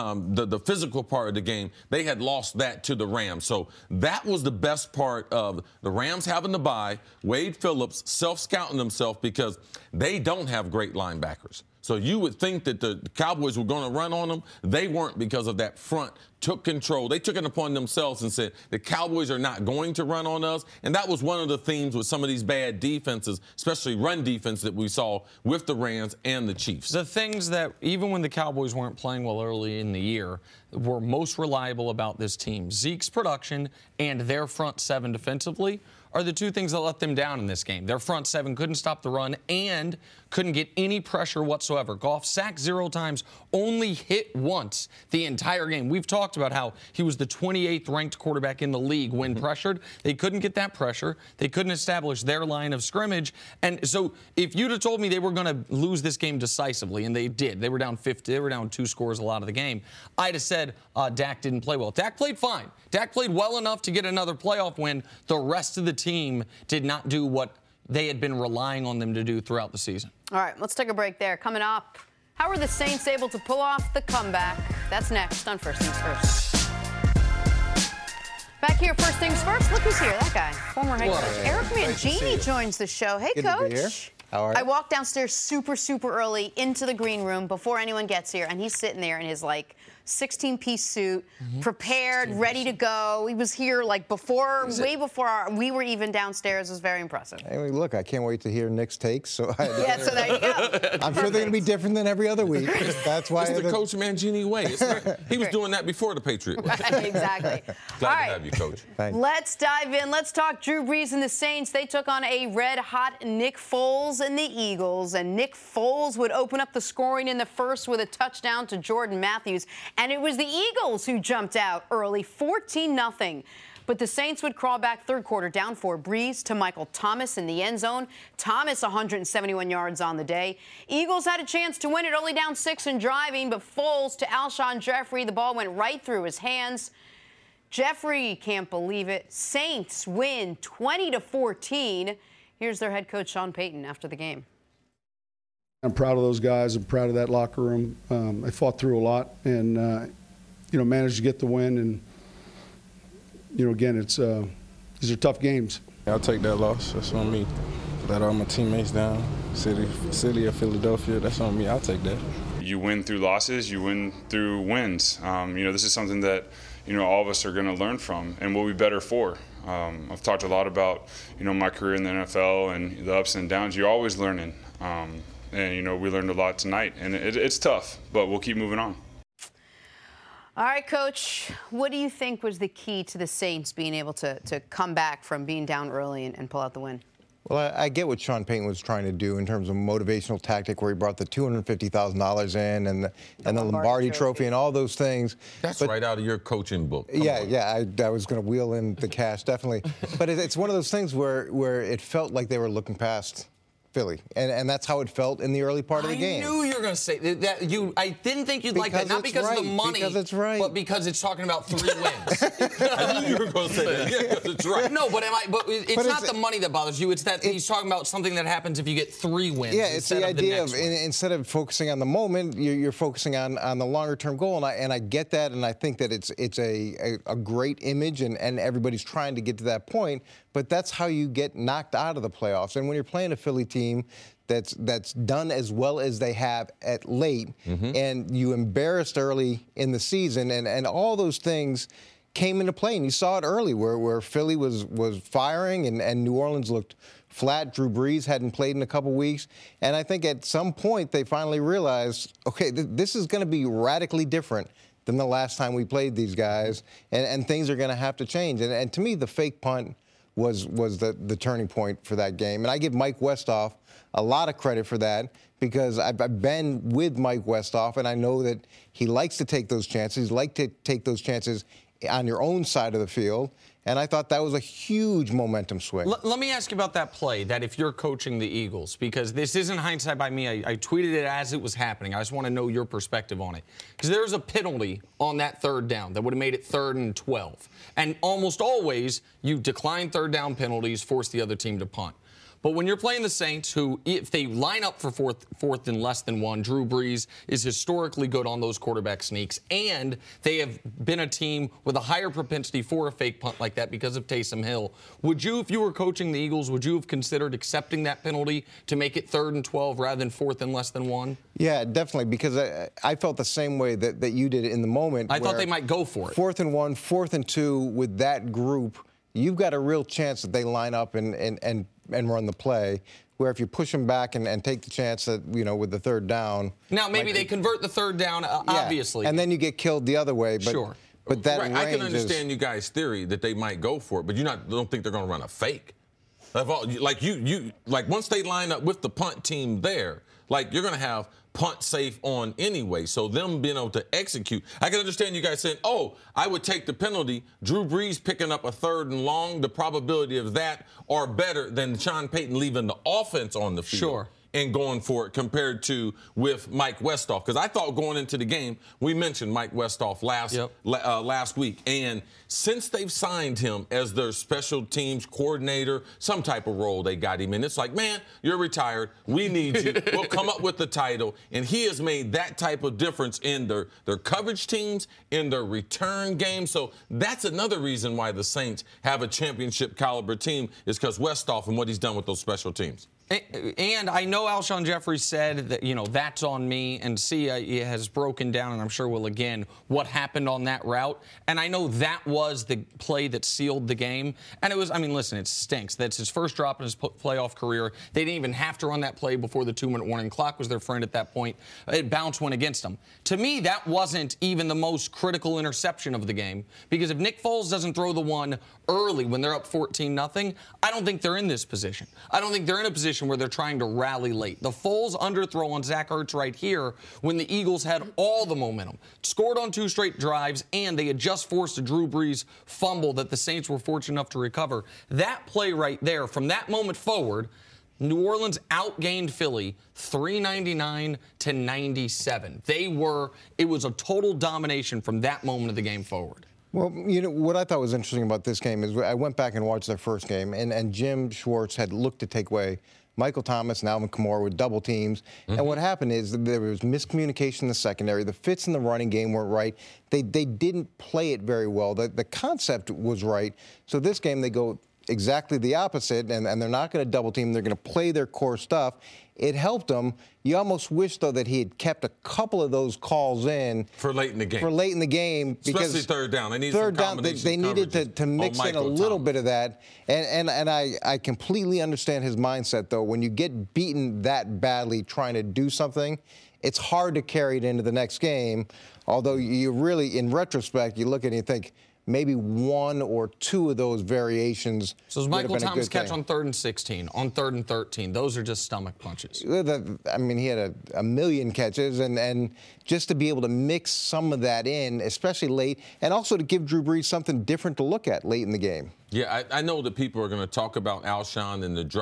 the physical part of the game, they had lost that to the Rams. So that was the best part of the Rams having the bye, Wade Phillips self-scouting themselves because they don't have great linebackers. So you would think that the Cowboys were going to run on them. They weren't because of that front. Took control. They took it upon themselves and said, the Cowboys are not going to run on us. And that was one of the themes with some of these bad defenses, especially run defense that we saw with the Rams and the Chiefs. The things that, even when the Cowboys weren't playing well early in the year, were most reliable about this team, Zeke's production and their front 7 defensively, are the 2 things that let them down in this game. Their front 7 couldn't stop the run and couldn't get any pressure whatsoever. Goff sacked 0 times, only hit once the entire game. We've talked about how he was the 28th ranked quarterback in the league when pressured. They couldn't get that pressure. They couldn't establish their line of scrimmage. And so if you'd have told me they were going to lose this game decisively, and they did, they were down 50, they were down 2 scores a lot of the game, I'd have said Dak didn't play well. Dak played fine. Dak played well enough to get another playoff win. The rest of the team did not do what they had been relying on them to do throughout the season. All right, let's take a break there. Coming up, how are the Saints able to pull off the comeback? That's next on First Things First. Back here, First Things First. Look who's here, that guy. Former head coach Eric Mangini joins the show. Hey, Good Coach. to be here. How are you? I walked downstairs super early into the green room before anyone gets here, and he's sitting there in his, 16-piece suit, prepared, ready to go. He was here, way before we were even downstairs. It was very impressive. Hey, look, I can't wait to hear Nick's takes. So yeah, so there you go. I'm sure they're going to be different than every other week. That's why it's the Coach Mangini way. He was doing that before the Patriots. Right, exactly. Glad to have you, Coach. Thanks. Let's dive in. Let's talk Drew Brees and the Saints. They took on a red-hot Nick Foles and the Eagles, and Nick Foles would open up the scoring in the first with a touchdown to Jordan Matthews, and it was the Eagles who jumped out early, 14-0. But the Saints would crawl back third quarter down 4. Brees to Michael Thomas in the end zone. Thomas 171 yards on the day. Eagles had a chance to win it, only down 6 and driving, but Foles to Alshon Jeffrey. The ball went right through his hands. Jeffrey can't believe it. Saints win 20-14. Here's their head coach, Sean Payton, after the game. I'm proud of those guys. I'm proud of that locker room. I fought through a lot and, managed to get the win. And, again, these are tough games. I'll take that loss. That's on me. Let all my teammates down. City of Philadelphia, that's on me. I'll take that. You win through losses. You win through wins. This is something that, all of us are going to learn from and will be better for. I've talked a lot about, my career in the NFL and the ups and downs. You're always learning. And, we learned a lot tonight. And it's tough, but we'll keep moving on. All right, Coach, what do you think was the key to the Saints being able to come back from being down early and pull out the win? Well, I get what Sean Payton was trying to do in terms of motivational tactic, where he brought the $250,000 in and the Lombardi Trophy and all those things. That's right out of your coaching book. Yeah. I was going to wheel in the cash, definitely. But it's one of those things where it felt like they were looking past Philly, and that's how it felt in the early part of the game. I knew you were going to say that. I didn't think you'd like that, not because of the money, because it's right, but because it's talking about 3 wins. I knew you were going to say that. Yeah, because it's right. No, but it's not the money that bothers you. It's that he's talking about something that happens if you get 3 wins. Yeah, it's the idea of instead of focusing on the moment, you're focusing on the longer term goal, and I get that, and I think that it's a great image, and everybody's trying to get to that point. But that's how you get knocked out of the playoffs. And when you're playing a Philly team that's done as well as they have at late, and you embarrassed early in the season, and all those things came into play. And you saw it early where Philly was firing and New Orleans looked flat. Drew Brees hadn't played in a couple weeks. And I think at some point they finally realized, okay, this is going to be radically different than the last time we played these guys, and things are going to have to change. And to me, the fake punt was the turning point for that game. And I give Mike Westhoff a lot of credit for that, because I've been with Mike Westhoff, and I know that he likes to take those chances. He likes to take those chances on your own side of the field. And I thought that was a huge momentum swing. Let me ask you about that play, that if you're coaching the Eagles, because this isn't hindsight by me. I tweeted it as it was happening. I just want to know your perspective on it. Because there was a penalty on that 3rd down that would have made it 3rd and 12. And almost always, you decline 3rd down penalties, force the other team to punt. But when you're playing the Saints, who, if they line up for fourth and less than 1, Drew Brees is historically good on those quarterback sneaks, and they have been a team with a higher propensity for a fake punt like that because of Taysom Hill. Would you, if you were coaching the Eagles, would you have considered accepting that penalty to make it 3rd and 12 rather than 4th and less than 1? Yeah, definitely, because I felt the same way that you did in the moment. I thought they might go for it. 4th and 1, 4th and 2 with that group, you've got a real chance that they line up and run the play, where if you push them back and take the chance that, with the 3rd down. Now, maybe they convert the 3rd down, obviously. And then you get killed the other way. But, sure. But that right. I can understand you guys' theory that they might go for it, but don't think they're going to run a fake. Like once they line up with the punt team there, you're going to have punt safe on anyway. So them being able to execute, I can understand you guys saying, oh, I would take the penalty. Drew Brees picking up a 3rd and long, the probability of that are better than Sean Payton leaving the offense on the field. Sure. And going for it compared to with Mike Westhoff. Because I thought going into the game, we mentioned Mike Westhoff last week. And since they've signed him as their special teams coordinator, some type of role they got him in, it's like, man, you're retired. We need you. We'll come up with the title. And he has made that type of difference in their coverage teams, in their return game. So that's another reason why the Saints have a championship caliber team, is because Westhoff and what he's done with those special teams. And I know Alshon Jeffrey said that, that's on me, and Sia has broken down, and I'm sure will again, what happened on that route. And I know that was the play that sealed the game. And it was, listen, it stinks. That's his first drop in his playoff career. They didn't even have to run that play before the 2-minute warning clock was their friend at that point. It bounced went against them. To me, that wasn't even the most critical interception of the game, because if Nick Foles doesn't throw the one early when they're up 14-0, I don't think they're in this position. I don't think they're in a position where they're trying to rally late. The Foles underthrow on Zach Ertz right here when the Eagles had all the momentum, scored on 2 straight drives, and they had just forced a Drew Brees fumble that the Saints were fortunate enough to recover. That play right there, from that moment forward, New Orleans outgained Philly 399 to 97. It was a total domination from that moment of the game forward. Well, what I thought was interesting about this game is I went back and watched their first game, and Jim Schwartz had looked to take away Michael Thomas and Alvin Kamara with double teams. And what happened is that there was miscommunication in the secondary. The fits in the running game weren't right. They didn't play it very well. The concept was right. So this game they go exactly the opposite, and they're not going to double team. They're going to play their core stuff. It helped them. You almost wish, though, that he had kept a couple of those calls in for late in the game. Because especially 3rd down. They needed third down. They needed to mix in a little bit of that. And I completely understand his mindset, though. When you get beaten that badly trying to do something, it's hard to carry it into the next game. Although you really, in retrospect, you look at it and you think, maybe 1 or 2 of those variations. So was Michael Thomas catch on 3rd and 16, on 3rd and 13. Those are just stomach punches. He had a million catches, and just to be able to mix some of that in, especially late, and also to give Drew Brees something different to look at late in the game. Yeah, I know that people are going to talk about Alshon and the drop,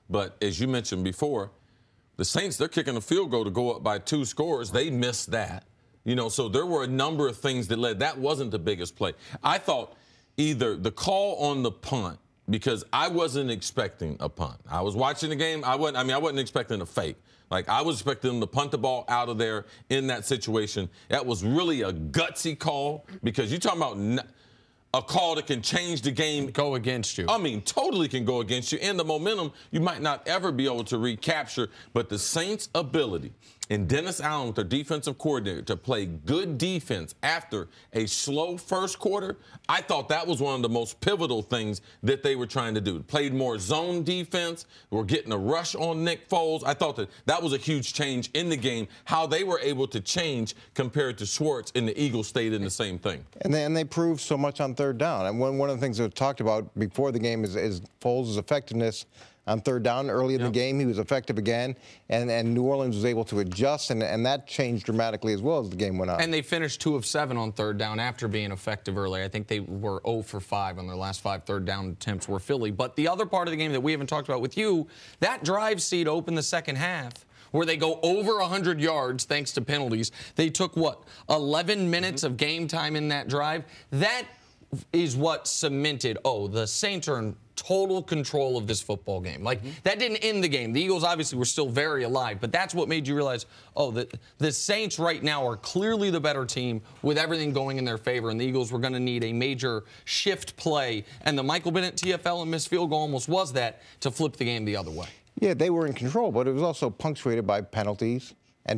But as you mentioned before, the Saints, they're kicking a field goal to go up by 2 scores. They missed that. So there were a number of things that led. That wasn't the biggest play. I thought either the call on the punt, because I wasn't expecting a punt. I was watching the game. I wasn't expecting a fake. Like, I was expecting them to punt the ball out of there in that situation. That was really a gutsy call, because you're talking about a call that can change the game. Go against you. Totally can go against you. And the momentum you might not ever be able to recapture. But the Saints' ability, and Dennis Allen with their defensive coordinator, to play good defense after a slow first quarter, I thought that was one of the most pivotal things that they were trying to do. Played more zone defense. We're getting a rush on Nick Foles. I thought that was a huge change in the game, how they were able to change compared to Schwartz, and the Eagles stayed in the same thing. And they proved so much on third down. And one of the things that was talked about before the game is Foles' effectiveness on third down. Early in the game, he was effective again, and New Orleans was able to adjust, and that changed dramatically as well as the game went on. And they finished 2 of 7 on third down after being effective early. I think they were 0 for 5 on their last 5 third down attempts were Philly. But the other part of the game that we haven't talked about with you, that drive seed opened the second half, where they go over 100 yards thanks to penalties. They took, 11 minutes of game time in that drive? That is what cemented, the Saints are in total control of this football game. That didn't end the game. The Eagles obviously were still very alive, but that's what made you realize, the Saints right now are clearly the better team with everything going in their favor, and the Eagles were going to need a major shift play, and the Michael Bennett TFL and missed field goal almost was that to flip the game the other way. Yeah, they were in control, but it was also punctuated by penalties. And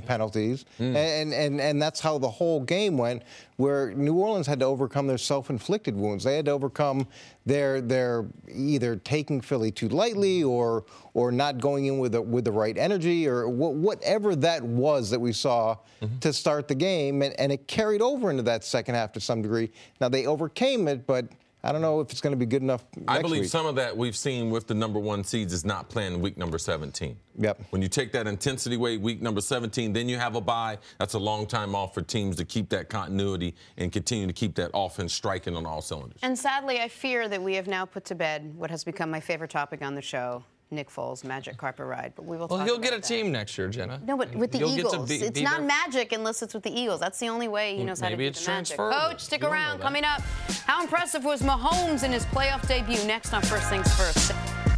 that's how the whole game went, where New Orleans had to overcome their self-inflicted wounds. They had to overcome their either taking Philly too lightly or not going in with the right energy, or whatever that was that we saw to start the game, and it carried over into that second half to some degree. Now, they overcame it, but I don't know if it's going to be good enough next I believe week. Some of that we've seen with the number 1 seeds is not playing week number 17. Yep. When you take that intensity away, week number 17, then you have a bye. That's a long time off for teams to keep that continuity and continue to keep that offense striking on all cylinders. And sadly, I fear that we have now put to bed what has become my favorite topic on the show, Nick Foles' magic carpet ride. But we will talk Well, he'll about get a that. team next year, Jenna. No, but with the He'll get to Eagles. be It's not there. magic unless it's with the Eagles. That's the only way he knows how to Maybe do it's the magic. transferable. Coach, stick You don't around. know that. Coming up, how impressive was Mahomes in his playoff debut? Next on First Things First.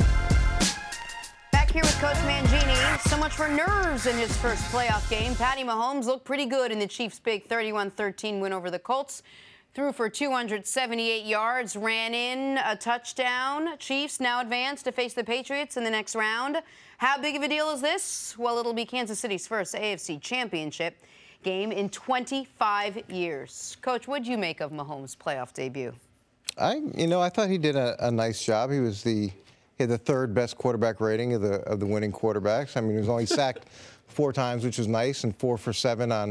Back here with Coach Mangini. So much for nerves in his first playoff game. Patty Mahomes looked pretty good in the Chiefs' big 31-13 win over the Colts. Threw for 278 yards, ran in a touchdown. Chiefs now advance to face the Patriots in the next round. How big of a deal is this? Well, it'll be Kansas City's first AFC Championship game in 25 years. Coach, what did you make of Mahomes' playoff debut? I thought he did a nice job. He had the 3rd best quarterback rating of the winning quarterbacks. I mean, he was only sacked 4 times, which was nice, and 4 for 7 on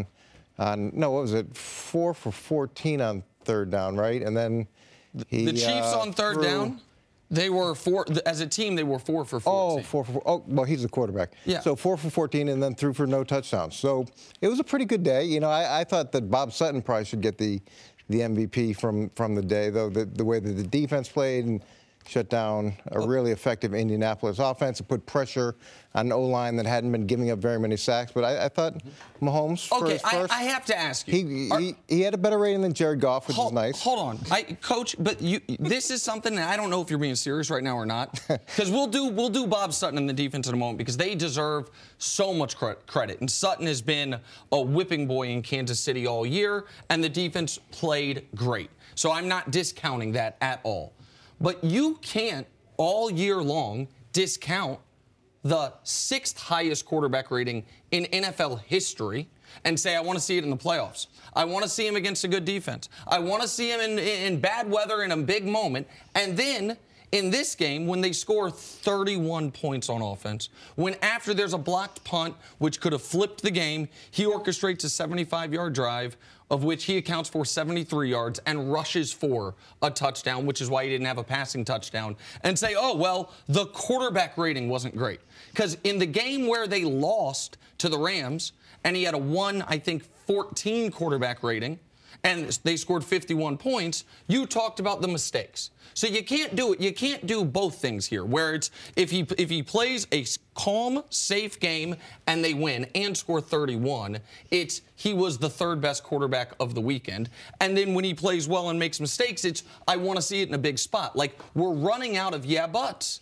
4 for 14 on third down, right? And then the Chiefs on third down, they were 4 as a team. They were 4 for 14. 4 for 4. Oh, well, he's the quarterback. Yeah. So 4 for 14, and then threw for no touchdowns. So it was a pretty good day. I thought that Bob Sutton probably should get the MVP from the day, though, the way that the defense played and shut down a really effective Indianapolis offense and put pressure on an O-line that hadn't been giving up very many sacks. But I thought Mahomes, Okay, first, I have to ask you. he had a better rating than Jared Goff, which is nice. Hold on, Coach. But this is something that I don't know if you're being serious right now or not. Because we'll do Bob Sutton and the defense in a moment, because they deserve so much credit. And Sutton has been a whipping boy in Kansas City all year, and the defense played great. So I'm not discounting that at all. But you can't all year long discount the 6th highest quarterback rating in NFL history and say, I want to see it in the playoffs. I want to see him against a good defense. I want to see him in bad weather in a big moment. And then in this game, when they score 31 points on offense, when after there's a blocked punt, which could have flipped the game, he orchestrates a 75-yard drive, of which he accounts for 73 yards and rushes for a touchdown, which is why he didn't have a passing touchdown, and say, oh, well, the quarterback rating wasn't great. Because in the game where they lost to the Rams, and he had a 14 quarterback rating, and they scored 51 points, you talked about the mistakes. So you can't do it. You can't do both things here, where it's if he plays a calm, safe game and they win and score 31, it's he was the third best quarterback of the weekend. And then when he plays well and makes mistakes, it's I want to see it in a big spot. Like, we're running out of yeah buts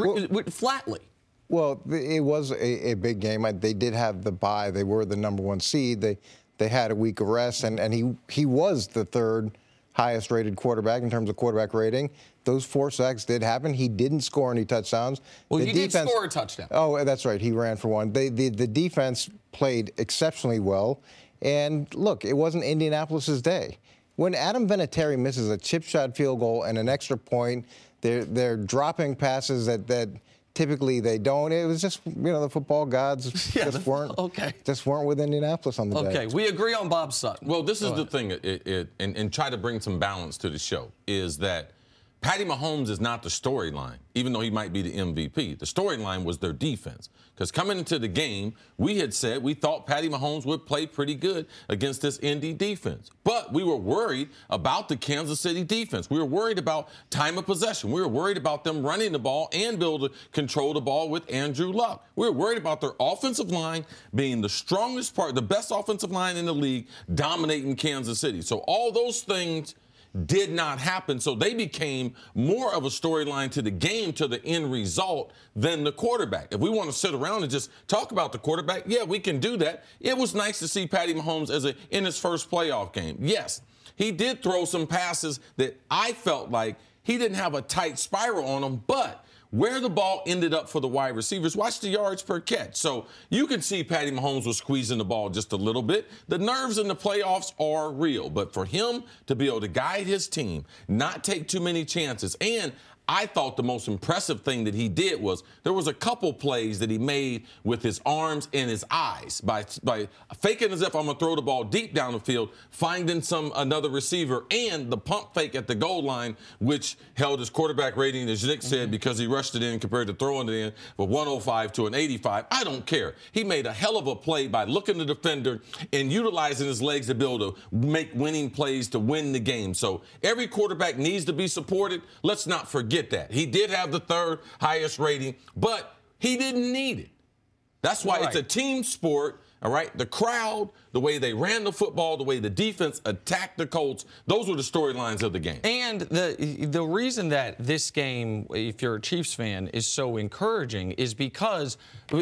flatly. Well, it was a big game. They did have the bye. They were the #1 seed. They had a week of rest, and he was the third highest rated quarterback in terms of quarterback rating. Those 4 sacks did happen. He didn't score any touchdowns. Well, he did score a touchdown. Oh, that's right. He ran for one. The defense played exceptionally well. And look, it wasn't Indianapolis's day. When Adam Vinatieri misses a chip shot field goal and an extra point, they're dropping passes that typically they don't. It was just, the football gods just weren't with Indianapolis on the day. Okay, we agree on Bob Sutton. Well, this is the thing, and try to bring some balance to the show, is that Patty Mahomes is not the storyline, even though he might be the MVP. The storyline was their defense. Because coming into the game, we had said we thought Patty Mahomes would play pretty good against this Indy defense. But we were worried about the Kansas City defense. We were worried about time of possession. We were worried about them running the ball and be able to control the ball with Andrew Luck. We were worried about their offensive line being the strongest part, the best offensive line in the league, dominating Kansas City. So all those things did not happen. So they became more of a storyline to the game, to the end result, than the quarterback. If we want to sit around and just talk about the quarterback, yeah, we can do that. It was nice to see Patty Mahomes in his first playoff game. Yes, he did throw some passes that I felt like he didn't have a tight spiral on them, but where the ball ended up for the wide receivers, watch the yards per catch. So you can see Patty Mahomes was squeezing the ball just a little bit. The nerves in the playoffs are real. But for him to be able to guide his team, not take too many chances, and I thought the most impressive thing that he did was there was a couple plays that he made with his arms and his eyes by faking as if I'm going to throw the ball deep down the field, finding another receiver, and the pump fake at the goal line, which held his quarterback rating, as Nick said, because he rushed it in compared to throwing it in, from 105 to an 85. I don't care. He made a hell of a play by looking at the defender and utilizing his legs to be able to make winning plays to win the game. So every quarterback needs to be supported. Let's not forget that. He did have the third highest rating, but he didn't need it. That's why it's a team sport, all right? The crowd, the way they ran the football, the way the defense attacked the Colts, those were the storylines of the game. And the reason that this game, if you're a Chiefs fan, is so encouraging is because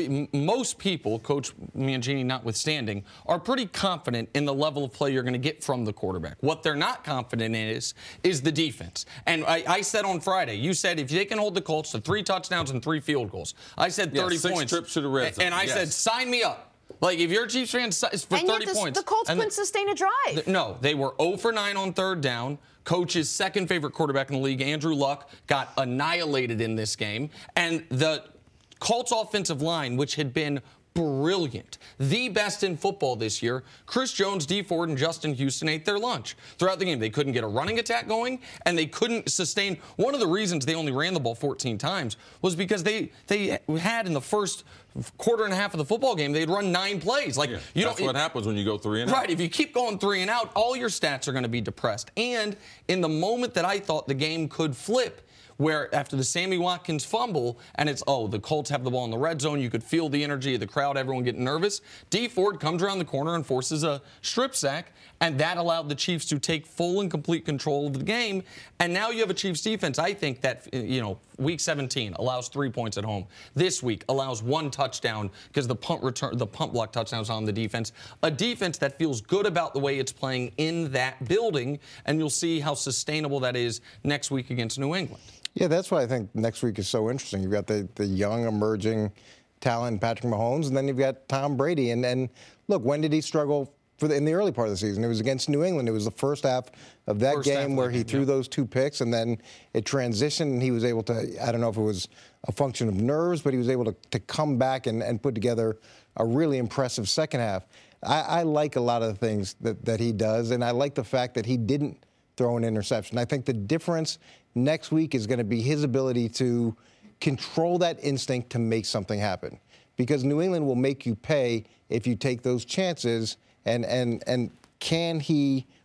most people, Coach Mangini notwithstanding, are pretty confident in the level of play you're going to get from the quarterback. What they're not confident in is the defense. And I said on Friday, you said if they can hold the Colts to 3 touchdowns and 3 field goals, I said 30 points. 6 trips to the red zone. And I said, sign me up. Like, if you're a Chiefs fan, it's for 30 points. The Colts couldn't sustain a drive. No, they were 0 for 9 on third down. Coach's second favorite quarterback in the league, Andrew Luck, got annihilated in this game. And the Colts offensive line, which had been brilliant, the best in football this year, Chris Jones, Dee Ford, and Justin Houston ate their lunch throughout the game. They couldn't get a running attack going, and they couldn't sustain. One of the reasons they only ran the ball 14 times was because they had in the first quarter and a half of the football game, they'd run 9 plays. Like, that's what happens when you go 3 and out. Right. If you keep going 3 and out, all your stats are going to be depressed. And in the moment that I thought the game could flip, where after the Sammy Watkins fumble, and it's, the Colts have the ball in the red zone, you could feel the energy of the crowd, everyone getting nervous. Dee Ford comes around the corner and forces a strip sack, and that allowed the Chiefs to take full and complete control of the game. And now you have a Chiefs defense, I think, that, Week 17 allows 3 points at home. This week allows 1 touchdown because the punt block touchdowns on the defense. A defense that feels good about the way it's playing in that building, and you'll see how sustainable that is next week against New England. Yeah, that's why I think next week is so interesting. You've got the young emerging talent, Patrick Mahomes, and then you've got Tom Brady. And look, when did he struggle in the early part of the season? It was against New England. It was the first half of that game where he threw those 2 picks, and then it transitioned, and he was able to, I don't know if it was a function of nerves, but he was able to come back and put together a really impressive second half. I like a lot of the things that he does, and I like the fact that he didn't throw an interception. I think the difference next week is going to be his ability to control that instinct to make something happen. Because New England will make you pay if you take those chances, and can he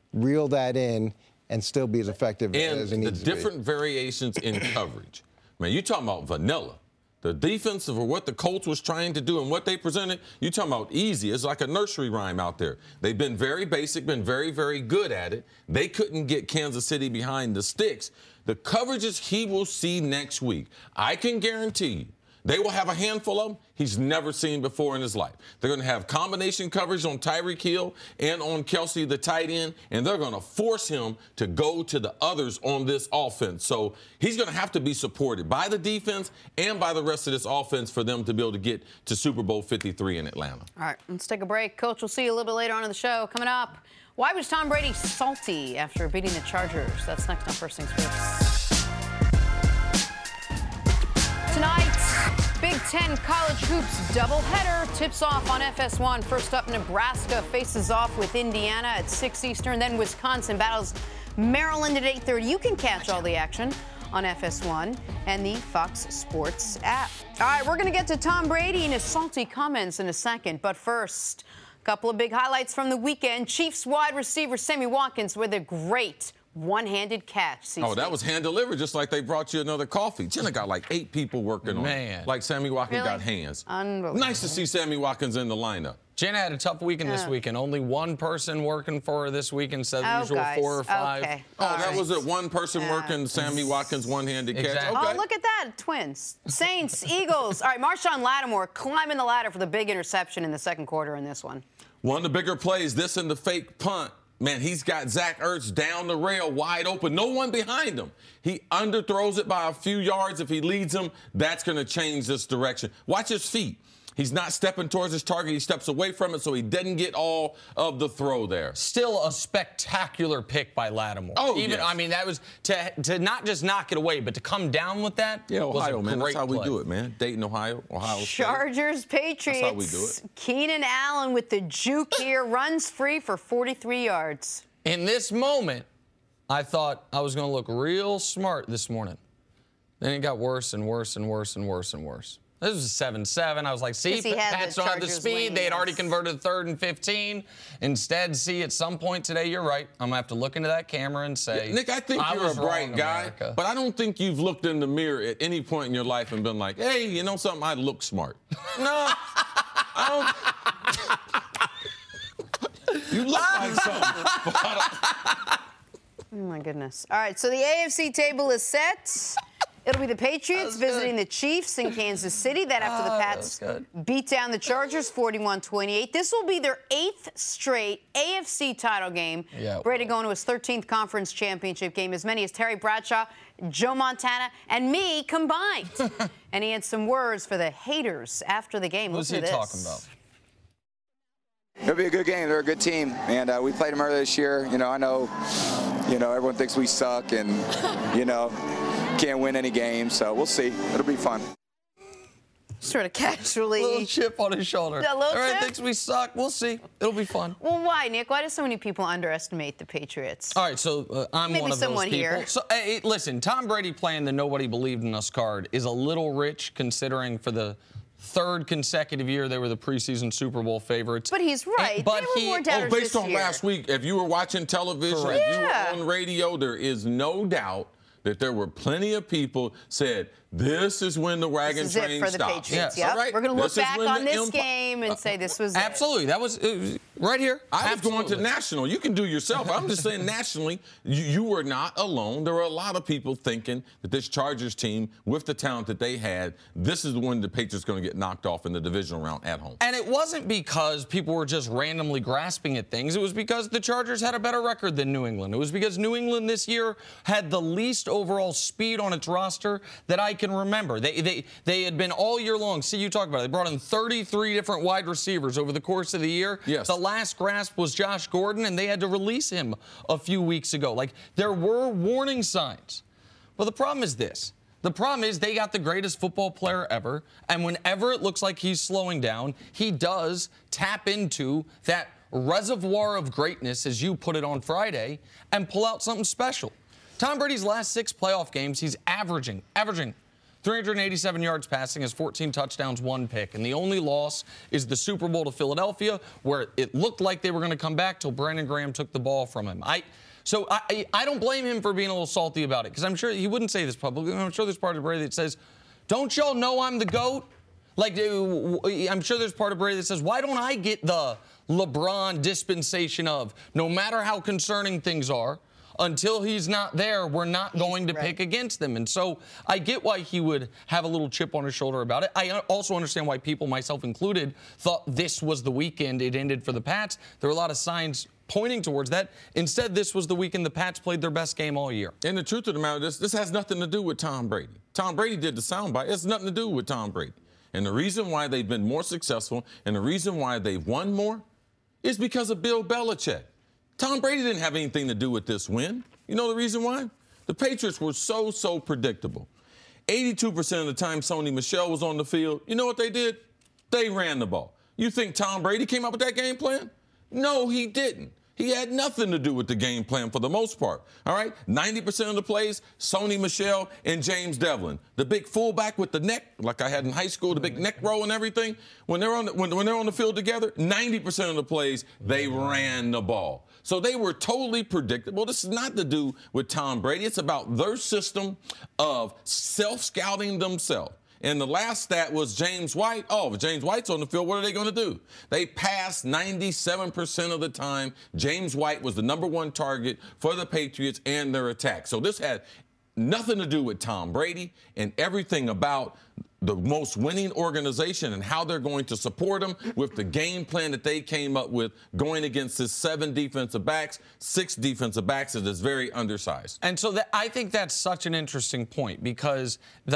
reel that in and still be as effective as he And the needs to be. different variations in coverage. Man, you talking about vanilla. The defense of what the Colts was trying to do and what they presented, you talking about easy. It's like a nursery rhyme out there. They've been very basic, been very, very good at it. They couldn't get Kansas City behind the sticks. The coverages he will see next week, I can guarantee you, they will have a handful of them he's never seen before in his life. They're going to have combination coverage on Tyreek Hill and on Kelsey, the tight end, and they're going to force him to go to the others on this offense. So he's going to have to be supported by the defense and by the rest of this offense for them to be able to get to Super Bowl 53 in Atlanta. All right, let's take a break. Coach, we'll see you a little bit later on in the show. Coming up, why was Tom Brady salty after beating the Chargers? That's next on First Things First. Tonight, Big Ten College Hoops doubleheader tips off on FS1. First up, Nebraska faces off with Indiana at 6 Eastern. Then Wisconsin battles Maryland at 8:30. You can catch all the action on FS1 and the Fox Sports app. All right, we're going to get to Tom Brady and his salty comments in a second. But first, a couple of big highlights from the weekend. Chiefs wide receiver Sammy Watkins with a great one-handed catch. Oh, that was hand-delivered, just like they brought you another coffee. Jenna got like 8 people working on it. Like Sammy Watkins got hands. Unbelievable. Nice to see Sammy Watkins in the lineup. Jenna had a tough weekend this weekend. Only one person working for her this week instead of the usual 4 or 5. Okay. Oh, that was it. One person working Sammy Watkins one-handed catch. Exactly. Okay. Oh, look at that. Twins. Saints, Eagles. All right, Marshawn Lattimore climbing the ladder for the big interception in the second quarter in this one. One of the bigger plays, this and the fake punt. Man, he's got Zach Ertz down the rail wide open. No one behind him. He underthrows it by a few yards. If he leads him, that's going to change this direction. Watch his feet. He's not stepping towards his target. He steps away from it so he doesn't get all of the throw there. Still a spectacular pick by Lattimore. Oh, Even, yes. I mean, that was to not just knock it away, but to come down with that. Yeah, Ohio, was a man. That's great how we play. do it, man. Dayton, Ohio State. Chargers, Patriots. That's how we do it. Keenan Allen with the juke here runs free for 43 yards. In this moment, I thought I was going to look real smart this morning. Then it got worse and worse and worse and worse and worse. This was a 7-7. I was like, see, Pats don't have the speed. They had already converted 3rd and 15. Instead, see, at some point today, you're right. I'm going to have to look into that camera and say, yeah, Nick, I think you're a bright guy, America. but I don't think you've looked in the mirror at any point in your life and been like, hey, you know something? I look smart. No, I don't. You look like something. Oh, my goodness. All right, so the AFC table is set. It'll be the Patriots visiting the Chiefs in Kansas City. That after the Pats beat down the Chargers 41-28. This will be their 8th straight AFC title game. Yeah, Brady going to his 13th conference championship game. As many as Terry Bradshaw, Joe Montana, and me combined. And he had some words for the haters after the game. What's Listen he to this. talking about? It'll be a good game. They're a good team, and we played them earlier this year. I know, everyone thinks we suck and, can't win any games. So we'll see. It'll be fun. Sort of casually. Little chip on his shoulder. A little Everyone chip? thinks we suck. We'll see. It'll be fun. Well, why, Nick? Why do so many people underestimate the Patriots? All right, so I'm Maybe one of those someone people. here. So, hey, listen, Tom Brady playing the nobody believed in us card is a little rich considering for the 3rd consecutive year they were the preseason Super Bowl favorites. But he's right. But they were more doubters based this on year. last week, if you were watching television, Correct. if you were on radio, there is no doubt that there were plenty of people said, this is when the wagon This is train it for the stops. Patriots. Yes. Yep. All right? We're going to look This is back when on the this game and say this was Absolutely. That was right here. I was going to Absolutely. national. You can do yourself. I'm just saying nationally, you were not alone. There were a lot of people thinking that this Chargers team, with the talent that they had, this is when the Patriots going to get knocked off in the divisional round at home. And it wasn't because people were just randomly grasping at things. It was because the Chargers had a better record than New England. It was because New England this year had the least overall speed on its roster that I can remember. They had been all year long. See, you talk about it. They brought in 33 different wide receivers over the course of the year. Yes. The last grasp was Josh Gordon, and they had to release him a few weeks ago. Like, there were warning signs. But the problem is this. The problem is they got the greatest football player ever, and whenever it looks like he's slowing down, he does tap into that reservoir of greatness, as you put it on Friday, and pull out something special. Tom Brady's last 6 playoff games, he's averaging 387 yards passing, has 14 touchdowns, 1 pick. And the only loss is the Super Bowl to Philadelphia, where it looked like they were going to come back till Brandon Graham took the ball from him. I don't blame him for being a little salty about it, because I'm sure he wouldn't say this publicly. I'm sure there's part of Brady that says, don't y'all know I'm the GOAT? Like, I'm sure there's part of Brady that says, why don't I get the LeBron dispensation of, no matter how concerning things are, until he's not there, we're not going to pick against them. And so I get why he would have a little chip on his shoulder about it. I also understand why people, myself included, thought this was the weekend it ended for the Pats. There were a lot of signs pointing towards that. Instead, this was the weekend the Pats played their best game all year. And the truth of the matter is, this has nothing to do with Tom Brady. Tom Brady did the soundbite. It has nothing to do with Tom Brady. And the reason why they've been more successful and the reason why they've won more is because of Bill Belichick. Tom Brady didn't have anything to do with this win. You know the reason why? The Patriots were so predictable. 82% of the time Sony Michel was on the field, you know what they did? They ran the ball. You think Tom Brady came up with that game plan? No, he didn't. He had nothing to do with the game plan for the most part. All right? 90% of the plays, Sony Michel and James Devlin. The big fullback with the neck, like I had in high school, the big neck roll and everything. When they're on the field together, 90% of the plays, they ran the ball. So they were totally predictable. This is not to do with Tom Brady. It's about their system of self-scouting themselves. And the last stat was James White. Oh, if James White's on the field, what are they going to do? They passed 97% of the time. James White was the #1 target for the Patriots and their attack. So this had nothing to do with Tom Brady and everything about the most winning organization and how they're going to support him with the game plan that they came up with going against his 7 defensive backs, 6 defensive backs that is very undersized. And so I think that's such an interesting point, because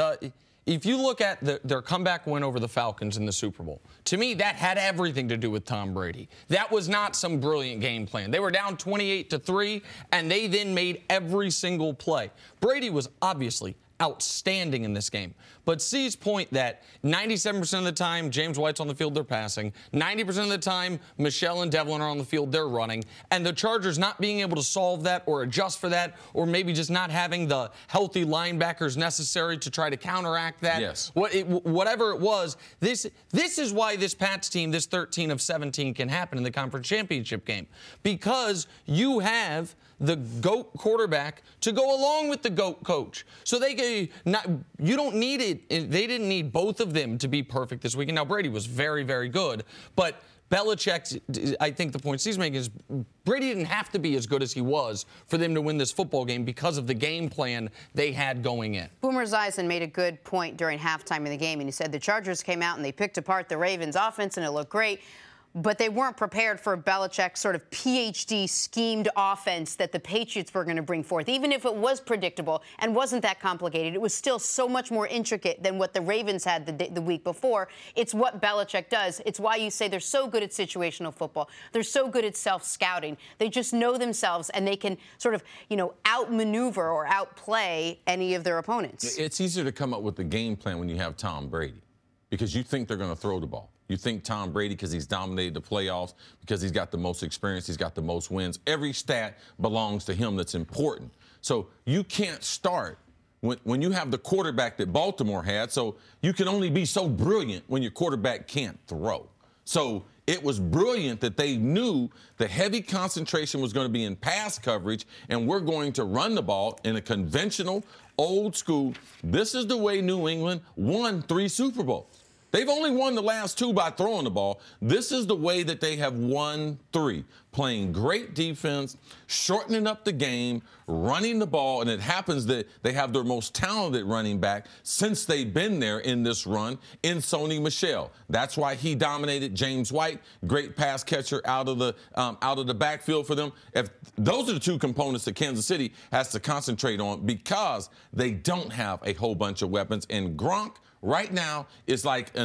if you look at their comeback win over the Falcons in the Super Bowl, to me, that had everything to do with Tom Brady. That was not some brilliant game plan. They were down 28-3, and they then made every single play. Brady was obviously outstanding in this game. But C's point that 97% of the time, James White's on the field, they're passing. 90% of the time, Michel and Devlin are on the field, they're running. And the Chargers not being able to solve that or adjust for that, or maybe just not having the healthy linebackers necessary to try to counteract that. Yes. Whatever it was, this is why this Pats team, this 13 of 17, can happen in the conference championship game. Because you have the GOAT quarterback to go along with the GOAT coach. So you don't need it. They didn't need both of them to be perfect this weekend. Now, Brady was very, very good, but Belichick, I think the point he's making is Brady didn't have to be as good as he was for them to win this football game because of the game plan they had going in. Boomer Esiason made a good point during halftime in the game, and he said the Chargers came out and they picked apart the Ravens' offense, and it looked great. But they weren't prepared for Belichick's sort of PhD schemed offense that the Patriots were going to bring forth. Even if it was predictable and wasn't that complicated, it was still so much more intricate than what the Ravens had the week before. It's what Belichick does. It's why you say they're so good at situational football. They're so good at self-scouting. They just know themselves, and they can sort of, outmaneuver or outplay any of their opponents. It's easier to come up with a game plan when you have Tom Brady, because you think they're going to throw the ball. You think Tom Brady, because he's dominated the playoffs, because he's got the most experience, he's got the most wins. Every stat belongs to him that's important. So you can't start when you have the quarterback that Baltimore had. So you can only be so brilliant when your quarterback can't throw. So it was brilliant that they knew the heavy concentration was going to be in pass coverage, and we're going to run the ball in a conventional, old school. This is the way New England won 3 Super Bowls. They've only won the last 2 by throwing the ball. This is the way that they have won 3, playing great defense, shortening up the game, running the ball, and it happens that they have their most talented running back since they've been there in this run in Sony Michel. That's why he dominated James White, great pass catcher out of the backfield for them. If those are the 2 components that Kansas City has to concentrate on, because they don't have a whole bunch of weapons. And Gronk right now is like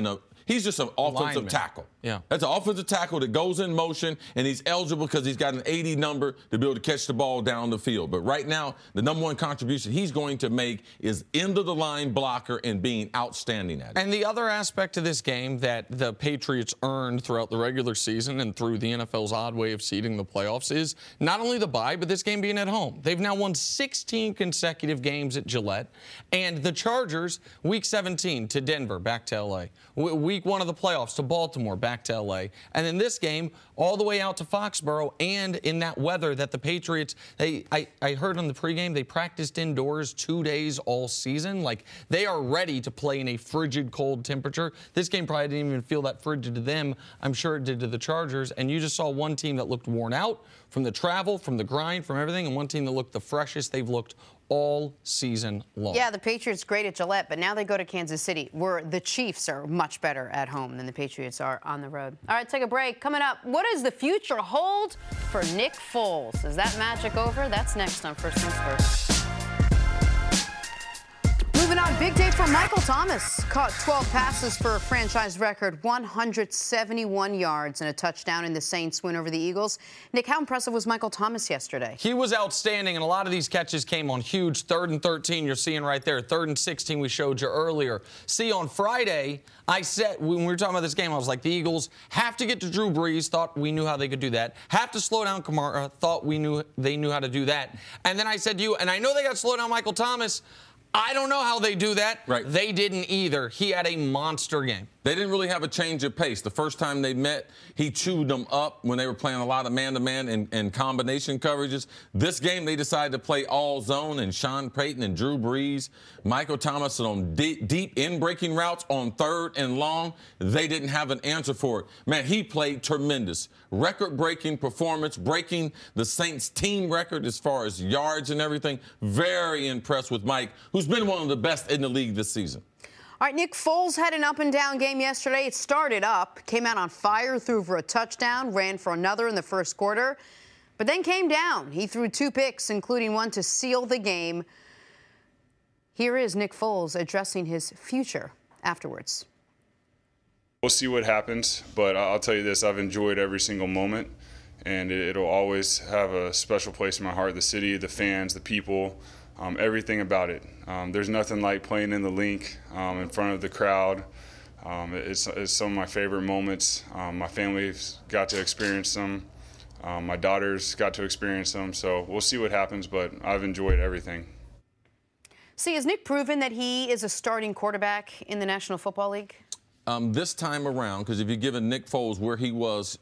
He's just an offensive tackle. Yeah. That's an offensive tackle that goes in motion, and he's eligible because he's got an 80 number to be able to catch the ball down the field. But right now, the number one contribution he's going to make is end-of-the-line blocker and being outstanding at it. And the other aspect of this game that the Patriots earned throughout the regular season and through the NFL's odd way of seeding the playoffs is not only the bye, but this game being at home. They've now won 16 consecutive games at Gillette. And the Chargers, Week 17 to Denver, back to L.A. Week 1 of the playoffs to Baltimore, back to L.A. And in this game, all the way out to Foxborough, and in that weather that the Patriots, I heard on the pregame, they practiced indoors 2 days all season. Like, they are ready to play in a frigid, cold temperature. This game probably didn't even feel that frigid to them. I'm sure it did to the Chargers. And you just saw one team that looked worn out from the travel, from the grind, from everything, and one team that looked the freshest they've looked all season long. Yeah, the Patriots great at Gillette, but now they go to Kansas City, where the Chiefs are much better at home than the Patriots are on the road. All right, take a break. Coming up, what does the future hold for Nick Foles? Is that magic over? That's next on First Things First. Moving on, big day for Michael Thomas. Caught 12 passes for a franchise record, 171 yards and a touchdown in the Saints win over the Eagles. Nick, how impressive was Michael Thomas yesterday? He was outstanding, and a lot of these catches came on huge 3rd and 13. You're seeing right there. 3rd and 16 we showed you earlier. See, on Friday, I said, when we were talking about this game, I was like, the Eagles have to get to Drew Brees. Thought we knew how they could do that. Have to slow down Kamara. Thought they knew how to do that. And then I said to you, and I know they got to slow down Michael Thomas. I don't know how they do that. Right. They didn't either. He had a monster game. They didn't really have a change of pace. The first time they met, he chewed them up when they were playing a lot of man-to-man and combination coverages. This game, they decided to play all zone, and Sean Payton and Drew Brees, Michael Thomas on deep in-breaking routes on 3rd and long. They didn't have an answer for it. Man, he played tremendous. Record-breaking performance, breaking the Saints team record as far as yards and everything. Very impressed with Mike, who's been one of the best in the league this season. All right, Nick Foles had an up-and-down game yesterday. It started up, came out on fire, threw for a touchdown, ran for another in the first quarter, but then came down. He threw 2 picks, including one to seal the game. Here is Nick Foles addressing his future afterwards. We'll see what happens, but I'll tell you this, I've enjoyed every single moment, and it'll always have a special place in my heart. The city, the fans, the people, everything about it. There's nothing like playing in the Link in front of the crowd. It's some of my favorite moments. My family's got to experience them. My daughters got to experience them. So we'll see what happens, but I've enjoyed everything. See, has Nick proven that he is a starting quarterback in the National Football League? This time around, because if you're giving Nick Foles where he was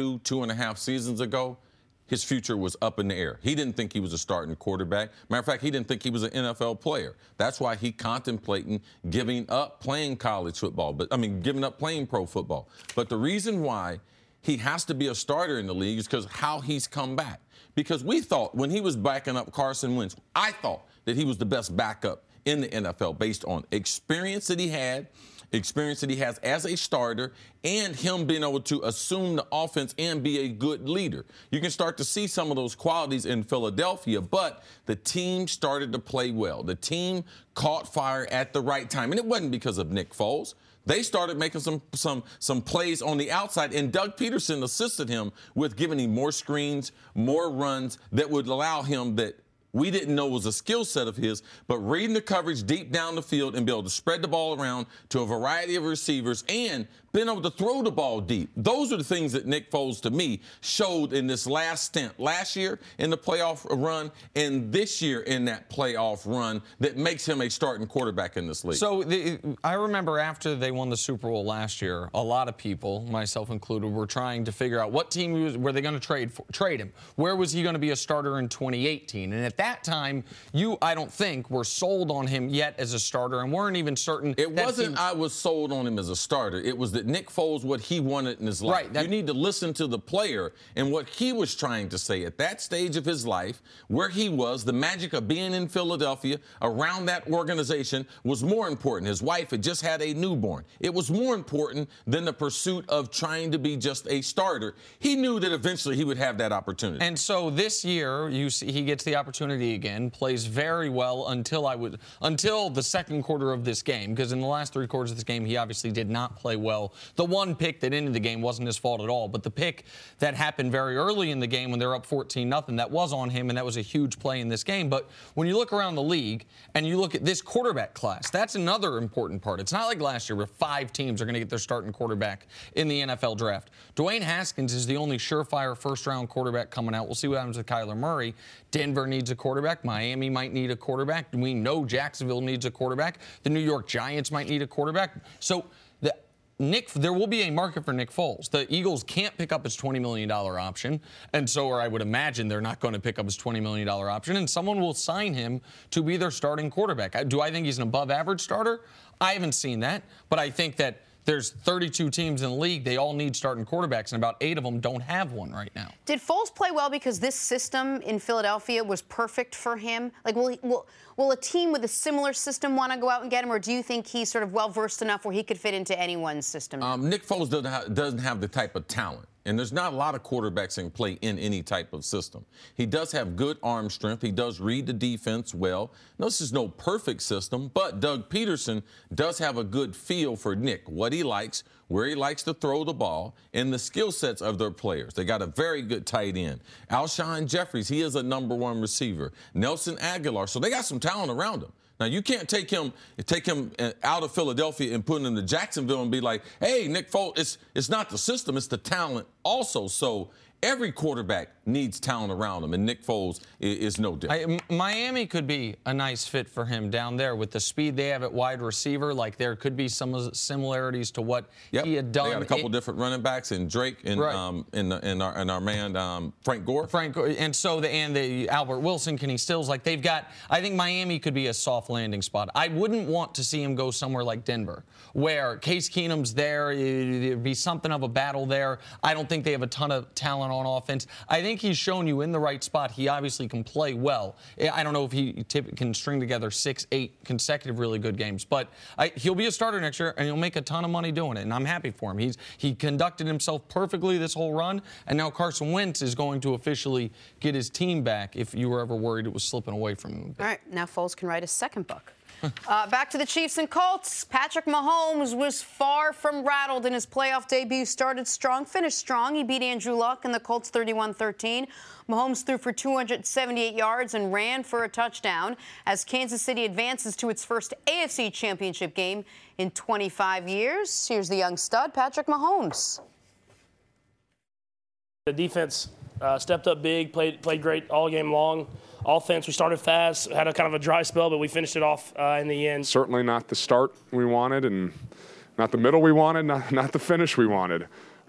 2.5 seasons ago, his future was up in the air. He didn't think he was a starting quarterback. Matter of fact, he didn't think he was an NFL player. That's why he contemplating giving up playing college football, giving up playing pro football. But the reason why he has to be a starter in the league is because how he's come back. Because we thought when he was backing up Carson Wentz, I thought that he was the best backup in the NFL based on experience that he had, experience that he has as a starter, and him being able to assume the offense and be a good leader. You can start to see some of those qualities in Philadelphia, but the team started to play well. The team caught fire at the right time, and it wasn't because of Nick Foles. They started making some plays on the outside, and Doug Peterson assisted him with giving him more screens, more runs that would allow him that we didn't know was a skill set of his, but reading the coverage deep down the field and be able to spread the ball around to a variety of receivers and being able to throw the ball deep. Those are the things that Nick Foles, to me, showed in this last stint. Last year in the playoff run and this year in that playoff run that makes him a starting quarterback in this league. So I remember after they won the Super Bowl last year, a lot of people, myself included, were trying to figure out what team were they going to trade him. Where was he going to be a starter in 2018? And at that time, I don't think, were sold on him yet as a starter and weren't even certain. It wasn't I was sold on him as a starter. It was that Nick Foles, what he wanted in his life. Right, you need to listen to the player and what he was trying to say at that stage of his life, where he was, the magic of being in Philadelphia, around that organization was more important. His wife had just had a newborn. It was more important than the pursuit of trying to be just a starter. He knew that eventually he would have that opportunity. And so this year, you see, he gets the opportunity again, plays very well until the second quarter of this game, because in the last 3 quarters of this game, he obviously did not play well The one pick that ended the game wasn't his fault at all, but the pick that happened very early in the game when they're up 14-0, that was on him, and that was a huge play in this game. But when you look around the league and you look at this quarterback class, that's another important part. It's not like last year where 5 teams are going to get their starting quarterback in the NFL draft. Dwayne Haskins is the only surefire first-round quarterback coming out. We'll see what happens with Kyler Murray. Denver needs a quarterback. Miami might need a quarterback. We know Jacksonville needs a quarterback. The New York Giants might need a quarterback. So there will be a market for Nick Foles. The Eagles can't pick up his $20 million option, and so, or I would imagine they're not going to pick up his $20 million option, and someone will sign him to be their starting quarterback. Do I think he's an above-average starter? I haven't seen that, but I think that there's 32 teams in the league. They all need starting quarterbacks, and about 8 of them don't have one right now. Did Foles play well because this system in Philadelphia was perfect for him? Like, will a team with a similar system want to go out and get him, or do you think he's sort of well-versed enough where he could fit into anyone's system? Nick Foles doesn't have the type of talent. And there's not a lot of quarterbacks that can play in any type of system. He does have good arm strength. He does read the defense well. No, this is no perfect system, but Doug Peterson does have a good feel for Nick, what he likes, where he likes to throw the ball, and the skill sets of their players. They got a very good tight end. Alshon Jeffries, he is a #1 receiver. Nelson Aguilar. So they got some talent around him. Now, you can't take him out of Philadelphia and put him into Jacksonville and be like, hey, Nick Foles, it's not the system, it's the talent also. So every quarterback needs talent around him, and Nick Foles is no different. Miami could be a nice fit for him down there with the speed they have at wide receiver. Like, there could be some similarities to what he had done. They got a couple different running backs, and Drake and right. and our man Frank Gore. And so the Albert Wilson, Kenny Stills, like they've got. I think Miami could be a soft landing spot. I wouldn't want to see him go somewhere like Denver, where Case Keenum's there. It'd be something of a battle there. I don't think they have a ton of talent on offense. I think he's shown you in the right spot. He obviously can play well. I don't know if he can string together 6, 8 consecutive really good games, but he'll be a starter next year, and he'll make a ton of money doing it, and I'm happy for him. He conducted himself perfectly this whole run, and now Carson Wentz is going to officially get his team back if you were ever worried it was slipping away from him. All right, now Foles can write his second book. Back to the Chiefs and Colts. Patrick Mahomes was far from rattled in his playoff debut. Started strong, finished strong. He beat Andrew Luck and the Colts 31-13. Mahomes threw for 278 yards and ran for a touchdown as Kansas City advances to its first AFC Championship game in 25 years. Here's the young stud, Patrick Mahomes. The defense stepped up big, played great all game long. Offense, we started fast, had a kind of a dry spell, but we finished it off in the end. Certainly not the start we wanted, and not the middle we wanted, not the finish we wanted.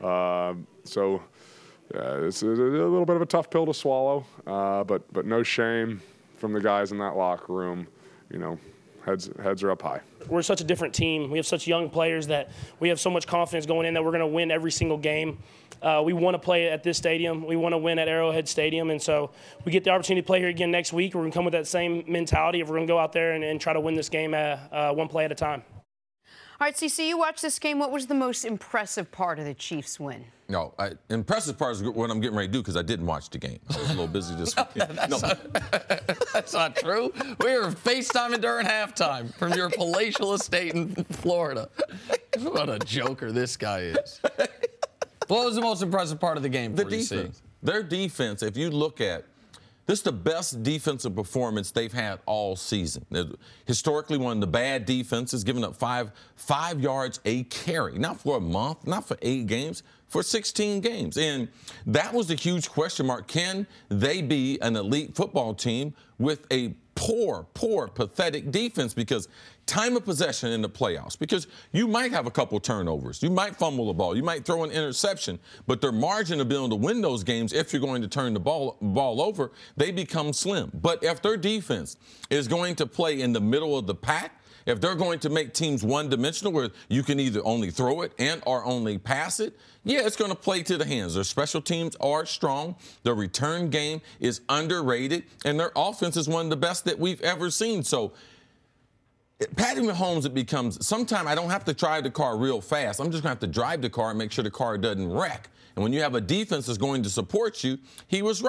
So it's a little bit of a tough pill to swallow, but no shame from the guys in that locker room. You know, heads are up high. We're such a different team. We have such young players that we have so much confidence going in that we're going to win every single game. We want to play at this stadium. We want to win at Arrowhead Stadium. And so we get the opportunity to play here again next week. We're going to come with that same mentality if we're going to go out there and try to win this game one play at a time. All right, CC, you watched this game. What was the most impressive part of the Chiefs' win? No, impressive part is what I'm getting ready to do because I didn't watch the game. I was a little busy this weekend. That's not true. We were FaceTiming during halftime from your palatial estate in Florida. What a joker this guy is. What was the most impressive part of the game for you? The defense. Their defense, if you look at, this is the best defensive performance they've had all season. They're historically, one of the bad defenses, giving up five yards a carry. Not for a month, not for 8 games, for 16 games. And that was a huge question mark. Can they be an elite football team with a poor, pathetic defense? Because time of possession in the playoffs, because you might have a couple turnovers. You might fumble the ball. You might throw an interception. But their margin of being able to win those games, if you're going to turn the ball over, they become slim. But if their defense is going to play in the middle of the pack, if they're going to make teams one-dimensional where you can either only throw it or only pass it, yeah, it's going to play to the hands. Their special teams are strong. Their return game is underrated. And their offense is one of the best that we've ever seen. So Patrick Mahomes, it becomes, sometimes I don't have to drive the car real fast. I'm just going to have to drive the car and make sure the car doesn't wreck. And when you have a defense that's going to support you, he was right.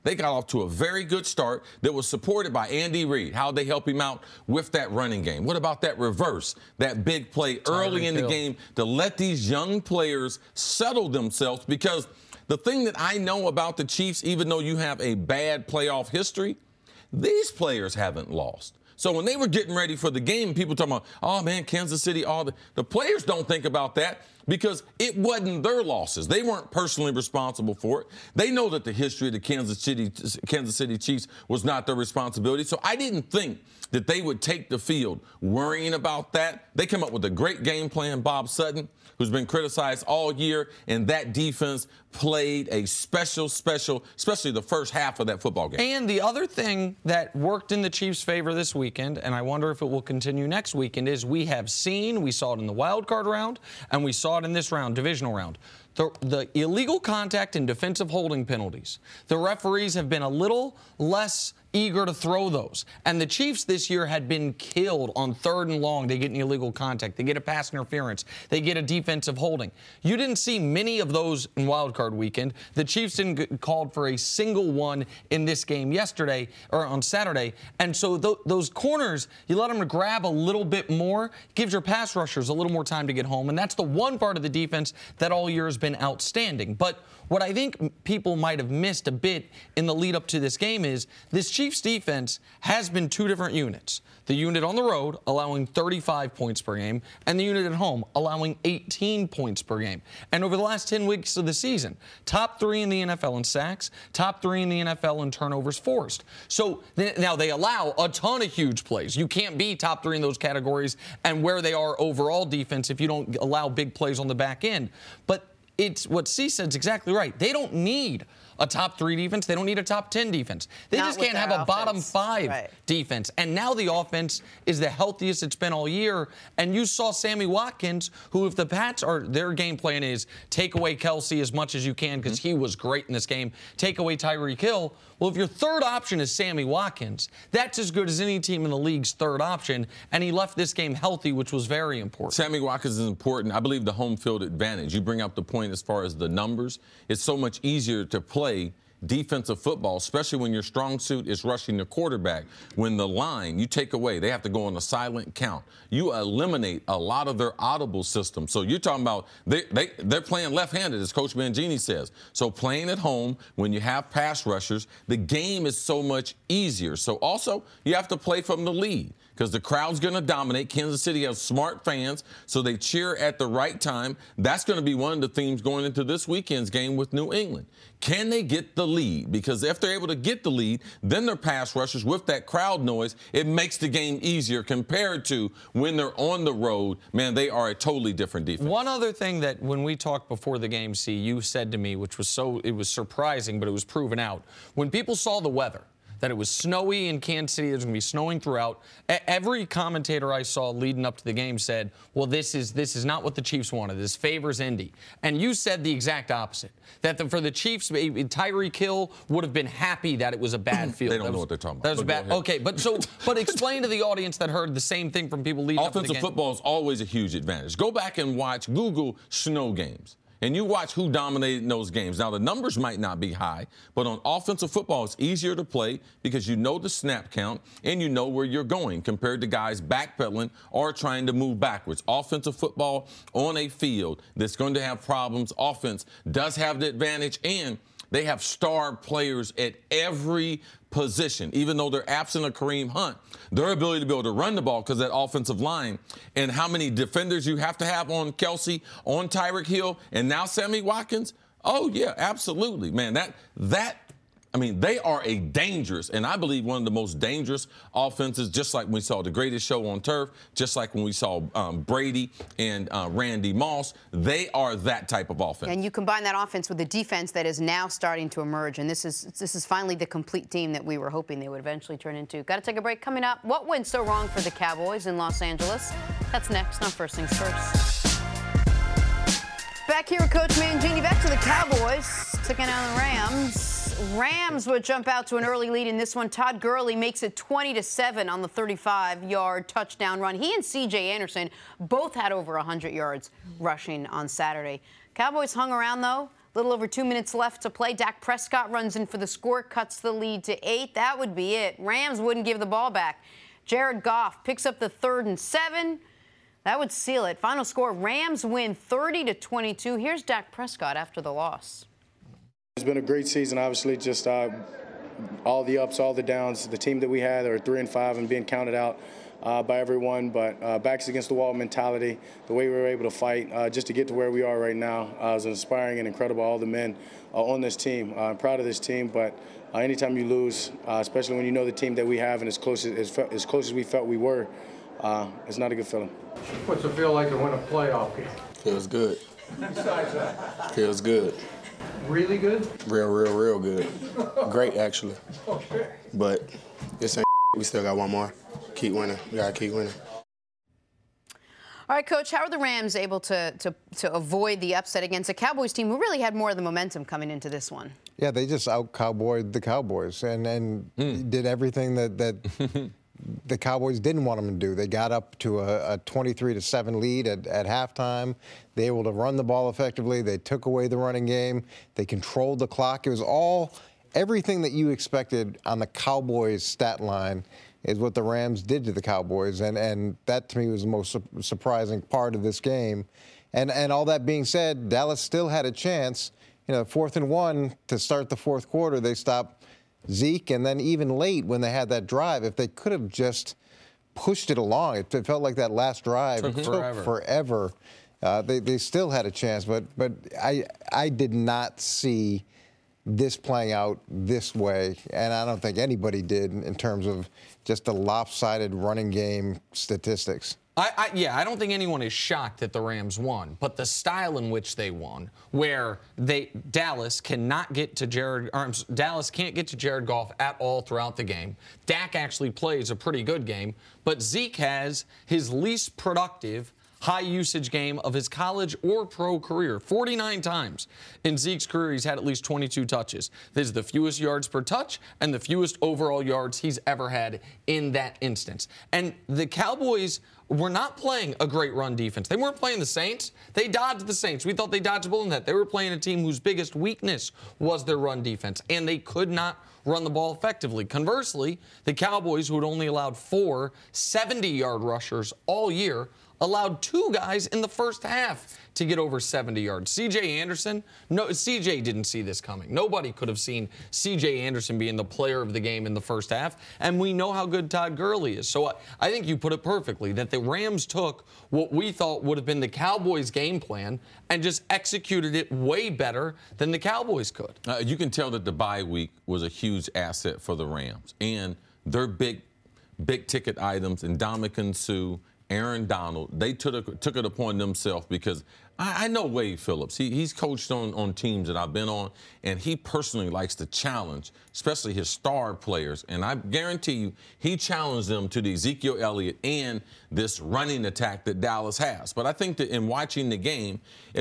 They got off to a very good start that was supported by Andy Reid. How'd they help him out with that running game? What about that reverse, that big play early in the game to let these young players settle themselves? Because the thing that I know about the Chiefs, even though you have a bad playoff history, these players haven't lost. So when they were getting ready for the game, people talking about, oh, man, Kansas City, the players don't think about that because it wasn't their losses. They weren't personally responsible for it. They know that the history of the Kansas City Chiefs was not their responsibility. So I didn't think that they would take the field worrying about that. They come up with a great game plan, Bob Sutton, who's been criticized all year, and that defense played a special, especially the first half of that football game. And the other thing that worked in the Chiefs' favor this weekend, and I wonder if it will continue next weekend, is we saw it in the wild card round, and we saw it in this round, divisional round. The illegal contact and defensive holding penalties. The referees have been a little less eager to throw those. And the Chiefs this year had been killed on 3rd and long. They get an illegal contact. They get a pass interference. They get a defensive holding. You didn't see many of those in wild card weekend. The Chiefs didn't get called for a single one in this game yesterday or on Saturday. And so those corners, you let them grab a little bit more, gives your pass rushers a little more time to get home. And that's the one part of the defense that all year has been outstanding. But what I think people might have missed a bit in the lead up to this game is this Chiefs defense has been two different units. The unit on the road allowing 35 points per game and the unit at home allowing 18 points per game. And over the last 10 weeks of the season, top 3 in the NFL in sacks, top 3 in the NFL in turnovers forced. So now they allow a ton of huge plays. You can't be top 3 in those categories and where they are overall defense if you don't allow big plays on the back end. But it's what C said's exactly right. They don't need a top 3 defense. They don't need a top 10 defense. They just can't have a bottom 5 defense. And now the offense is the healthiest it's been all year. And you saw Sammy Watkins, who if the Pats their game plan is take away Kelsey as much as you can because he was great in this game, take away Tyreek Hill. Well, if your third option is Sammy Watkins, that's as good as any team in the league's third option. And he left this game healthy, which was very important. Sammy Watkins is important. I believe the home field advantage. You bring up the point as far as the numbers. It's so much easier to play defensive football, especially when your strong suit is rushing the quarterback. When the line you take away, they have to go on a silent count. You eliminate a lot of their audible system. So you're talking about they're playing left-handed, as Coach Mangini says. So playing at home, when you have pass rushers, the game is so much easier. So also, you have to play from the lead, because the crowd's going to dominate. Kansas City has smart fans, so they cheer at the right time. That's going to be one of the themes going into this weekend's game with New England. Can they get the lead? Because if they're able to get the lead, then their pass rushers with that crowd noise, it makes the game easier compared to when they're on the road. Man, they are a totally different defense. One other thing that when we talked before the game, C, you said to me, which was it was surprising, but it was proven out. When people saw the weather, that it was snowy in Kansas City, there's going to be snowing throughout. Every commentator I saw leading up to the game said, well, this is not what the Chiefs wanted. This favors Indy. And you said the exact opposite, that for the Chiefs, Tyreek Hill would have been happy that it was a bad field. They don't know what they're talking about. That was bad. Okay, but explain to the audience that heard the same thing from people leading up to the game. Offensive football is always a huge advantage. Go back and Google snow games. And you watch who dominated in those games. Now, the numbers might not be high, but on offensive football, it's easier to play because you know the snap count and you know where you're going compared to guys backpedaling or trying to move backwards. Offensive football on a field that's going to have problems. Offense does have the advantage, and they have star players at every position. Even though they're absent of Kareem Hunt, their ability to be able to run the ball because that offensive line and how many defenders you have to have on Kelsey, on Tyreek Hill, and now Sammy Watkins. Oh, yeah, absolutely, man. They are a dangerous, and I believe one of the most dangerous offenses, just like we saw the Greatest Show on Turf, just like when we saw Brady and Randy Moss. They are that type of offense. And you combine that offense with a defense that is now starting to emerge, and this is finally the complete team that we were hoping they would eventually turn into. Got to take a break. Coming up, what went so wrong for the Cowboys in Los Angeles? That's next on First Things First. Back here with Coach Mangini. Back to the Cowboys, taking on the Rams. Rams would jump out to an early lead in this one. Todd Gurley makes it 20-7 on the 35-yard touchdown run. He and C.J. Anderson both had over 100 yards rushing on Saturday. Cowboys hung around, though, Little over 2 minutes left to play. Dak Prescott runs in for the score, cuts the lead to 8. That would be it. Rams wouldn't give the ball back. Jared Goff picks up the 3rd and 7. That would seal it. Final score, Rams win 30-22. Here's Dak Prescott after the loss. It's been a great season, obviously, just all the ups, all the downs. The team that we had are 3-5 and being counted out by everyone, but backs against the wall mentality, the way we were able to fight just to get to where we are right now is inspiring and incredible. All the men on this team, I'm proud of this team, but anytime you lose, especially when you know the team that we have and as close as we felt we were, it's not a good feeling. What's it feel like to win a playoff game? Feels good. Besides that, Feels good. really good? Real good. Great, actually. Okay. But this ain't we still got one more. Keep winning. We gotta keep winning. All right, Coach, how are the Rams able to avoid the upset against a Cowboys team who really had more of the momentum coming into this one? Yeah, they just out-Cowboyed the Cowboys and did everything that the Cowboys didn't want them to do. They got up to a 23-7 lead at halftime. They were able to run the ball effectively. They took away the running game. They controlled the clock. It was everything that you expected on the Cowboys stat line is what the Rams did to the Cowboys, and that to me was the most surprising part of this game. And all that being said, Dallas still had a chance. 4th and 1 to start the fourth quarter, they stopped Zeke, and then even late when they had that drive, if they could have just pushed it along, it felt like that last drive took forever. They still had a chance, but I did not see this playing out this way, and I don't think anybody did in terms of just the lopsided running game statistics. I don't think anyone is shocked that the Rams won, but the style in which they won, where Dallas can't get to Jared Goff at all throughout the game. Dak actually plays a pretty good game, but Zeke has his least productive high-usage game of his college or pro career. 49 times in Zeke's career, he's had at least 22 touches. This is the fewest yards per touch and the fewest overall yards he's ever had in that instance. And the Cowboys were not playing a great run defense. They weren't playing the Saints. They dodged the Saints. We thought they dodged a bullet in that. They were playing a team whose biggest weakness was their run defense, and they could not run the ball effectively. Conversely, the Cowboys, who had only allowed 4 70-yard rushers all year, allowed 2 guys in the first half to get over 70 yards. C.J. Anderson, C.J. didn't see this coming. Nobody could have seen C.J. Anderson being the player of the game in the first half, and we know how good Todd Gurley is. So I think you put it perfectly, that the Rams took what we thought would have been the Cowboys' game plan and just executed it way better than the Cowboys could. You can tell that the bye week was a huge asset for the Rams, and their big-ticket items, Ndamukong Suh, Aaron Donald, they took it upon themselves because I know Wade Phillips. He's coached on teams that I've been on, and he personally likes to challenge, especially his star players. And I guarantee you, he challenged them to the Ezekiel Elliott and this running attack that Dallas has. But I think that in watching the game,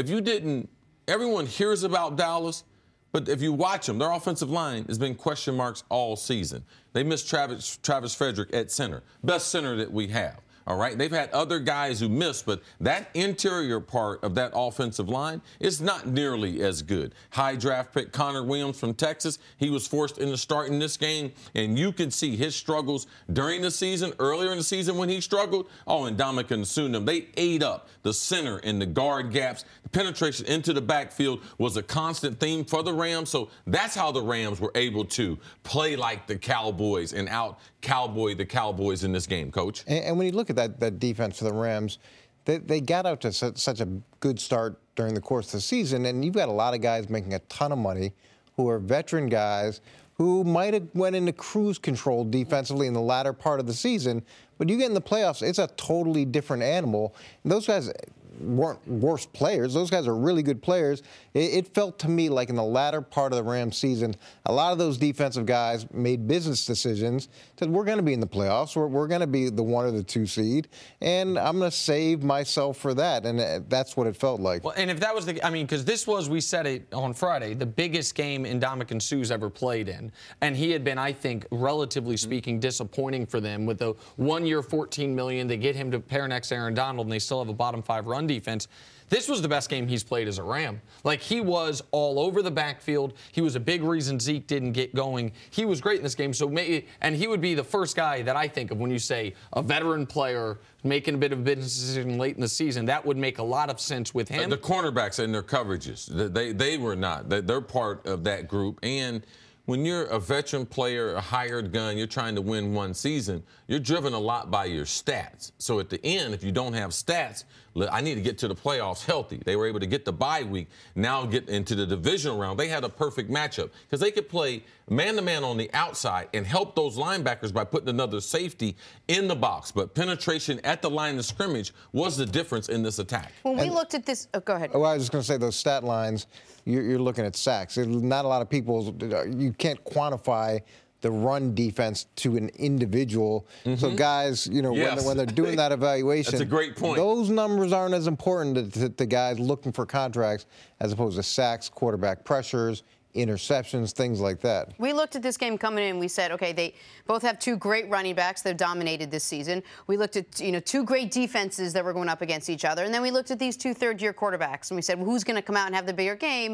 everyone hears about Dallas, but if you watch them, their offensive line has been question marks all season. They missed Travis Frederick at center, best center that we have. All right, they've had other guys who missed, but that interior part of that offensive line is not nearly as good. High draft pick Connor Williams from Texas, he was forced into starting this game, and you can see his struggles during the season, earlier in the season when he struggled. And Ndamukong Suh, they ate up the center and the guard gaps. The penetration into the backfield was a constant theme for the Rams, so that's how the Rams were able to play like the Cowboys and out-Cowboy the Cowboys in this game, Coach. And when you look at that defense for the Rams, they got out to such a good start during the course of the season, and you've got a lot of guys making a ton of money who are veteran guys who might have went into cruise control defensively in the latter part of the season, but you get in the playoffs, it's a totally different animal. And those guys weren't worse players. Those guys are really good players. It felt to me like in the latter part of the Rams season, a lot of those defensive guys made business decisions, said we're going to be in the playoffs, we're going to be the 1 or the 2 seed, and I'm going to save myself for that, and that's what it felt like. Well, and if that was because this was, we said it on Friday, the biggest game Ndamukong Suh's ever played in, and he had been, I think, relatively speaking, disappointing for them with the 1 year, $14 million. They get him to pair next to Aaron Donald, and they still have a bottom 5 run defense. This was the best game he's played as a Ram. Like, he was all over the backfield. He was a big reason Zeke didn't get going. He was great in this game. And he would be the first guy that I think of when you say a veteran player making a bit of a business decision late in the season. That would make a lot of sense with him. The cornerbacks and their coverages, they were not. They're part of that group. And when you're a veteran player, a hired gun, you're trying to win one season, you're driven a lot by your stats. So at the end, if you don't have stats, I need to get to the playoffs healthy. They were able to get the bye week, now get into the divisional round. They had a perfect matchup because they could play man-to-man on the outside and help those linebackers by putting another safety in the box. But penetration at the line of scrimmage was the difference in this attack. When we looked at this, go ahead. Well, I was just going to say those stat lines, you're looking at sacks. Not a lot of people, you can't quantify the run defense to an individual. So guys, when they're doing that evaluation, that's a great point. Those numbers aren't as important to guys looking for contracts as opposed to sacks, quarterback pressures, interceptions, things like that. We looked at this game coming in. We said, okay, they both have two great running backs that have dominated this season. We looked at, two great defenses that were going up against each other. And then we looked at these two third-year quarterbacks. And we said, well, who's going to come out and have the bigger game?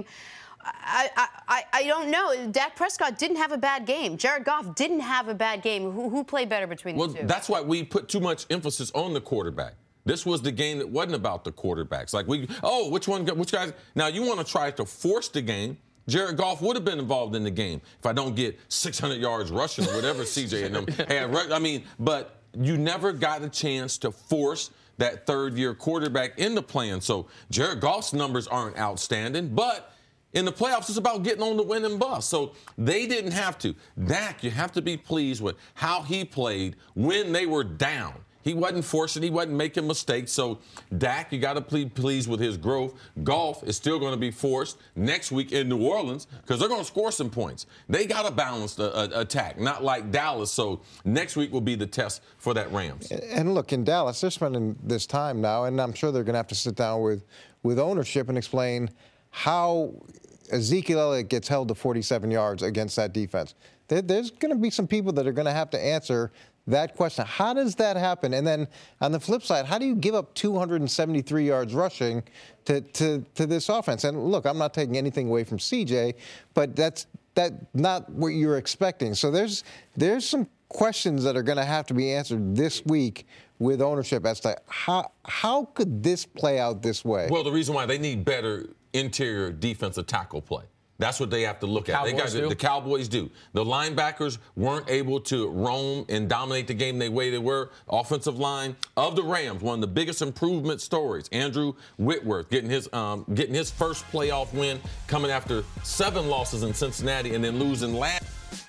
I don't know. Dak Prescott didn't have a bad game. Jared Goff didn't have a bad game. Who played better between the two? Well, that's why we put too much emphasis on the quarterback. This was the game that wasn't about the quarterbacks. Like, which guys? Now, you want to try to force the game. Jared Goff would have been involved in the game if I don't get 600 yards rushing or whatever CJ and them had. I mean, but you never got a chance to force that third-year quarterback into playing. So Jared Goff's numbers aren't outstanding, but in the playoffs, it's about getting on the winning bus. So they didn't have to. Dak, you have to be pleased with how he played when they were down. He wasn't forcing. He wasn't making mistakes. So Dak, you got to be pleased with his growth. Goff is still going to be forced next week in New Orleans because they're going to score some points. They got a balanced attack, not like Dallas. So next week will be the test for that Rams. And look, in Dallas, they're spending this time now, and I'm sure they're going to have to sit down with ownership and explain how Ezekiel Elliott gets held to 47 yards against that defense. There's going to be some people that are going to have to answer that question. How does that happen? And then on the flip side, how do you give up 273 yards rushing to this offense? And look, I'm not taking anything away from CJ, but that's not what you're expecting. So there's some questions that are going to have to be answered this week with ownership as to how could this play out this way? Well, the reason why they need better interior defensive tackle play. That's what they have to look at. The Cowboys do. The linebackers weren't able to roam and dominate the game the way they were. Offensive line of the Rams, one of the biggest improvement stories. Andrew Whitworth getting his first playoff win, coming after 7 losses in Cincinnati and then losing last.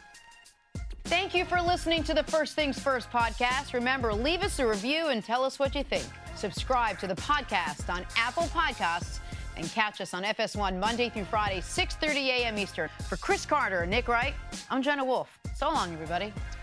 Thank you for listening to the First Things First podcast. Remember, leave us a review and tell us what you think. Subscribe to the podcast on Apple Podcasts and catch us on FS1 Monday through Friday, 6:30 a.m. Eastern. For Chris Carter and Nick Wright, I'm Jenna Wolf. So long, everybody.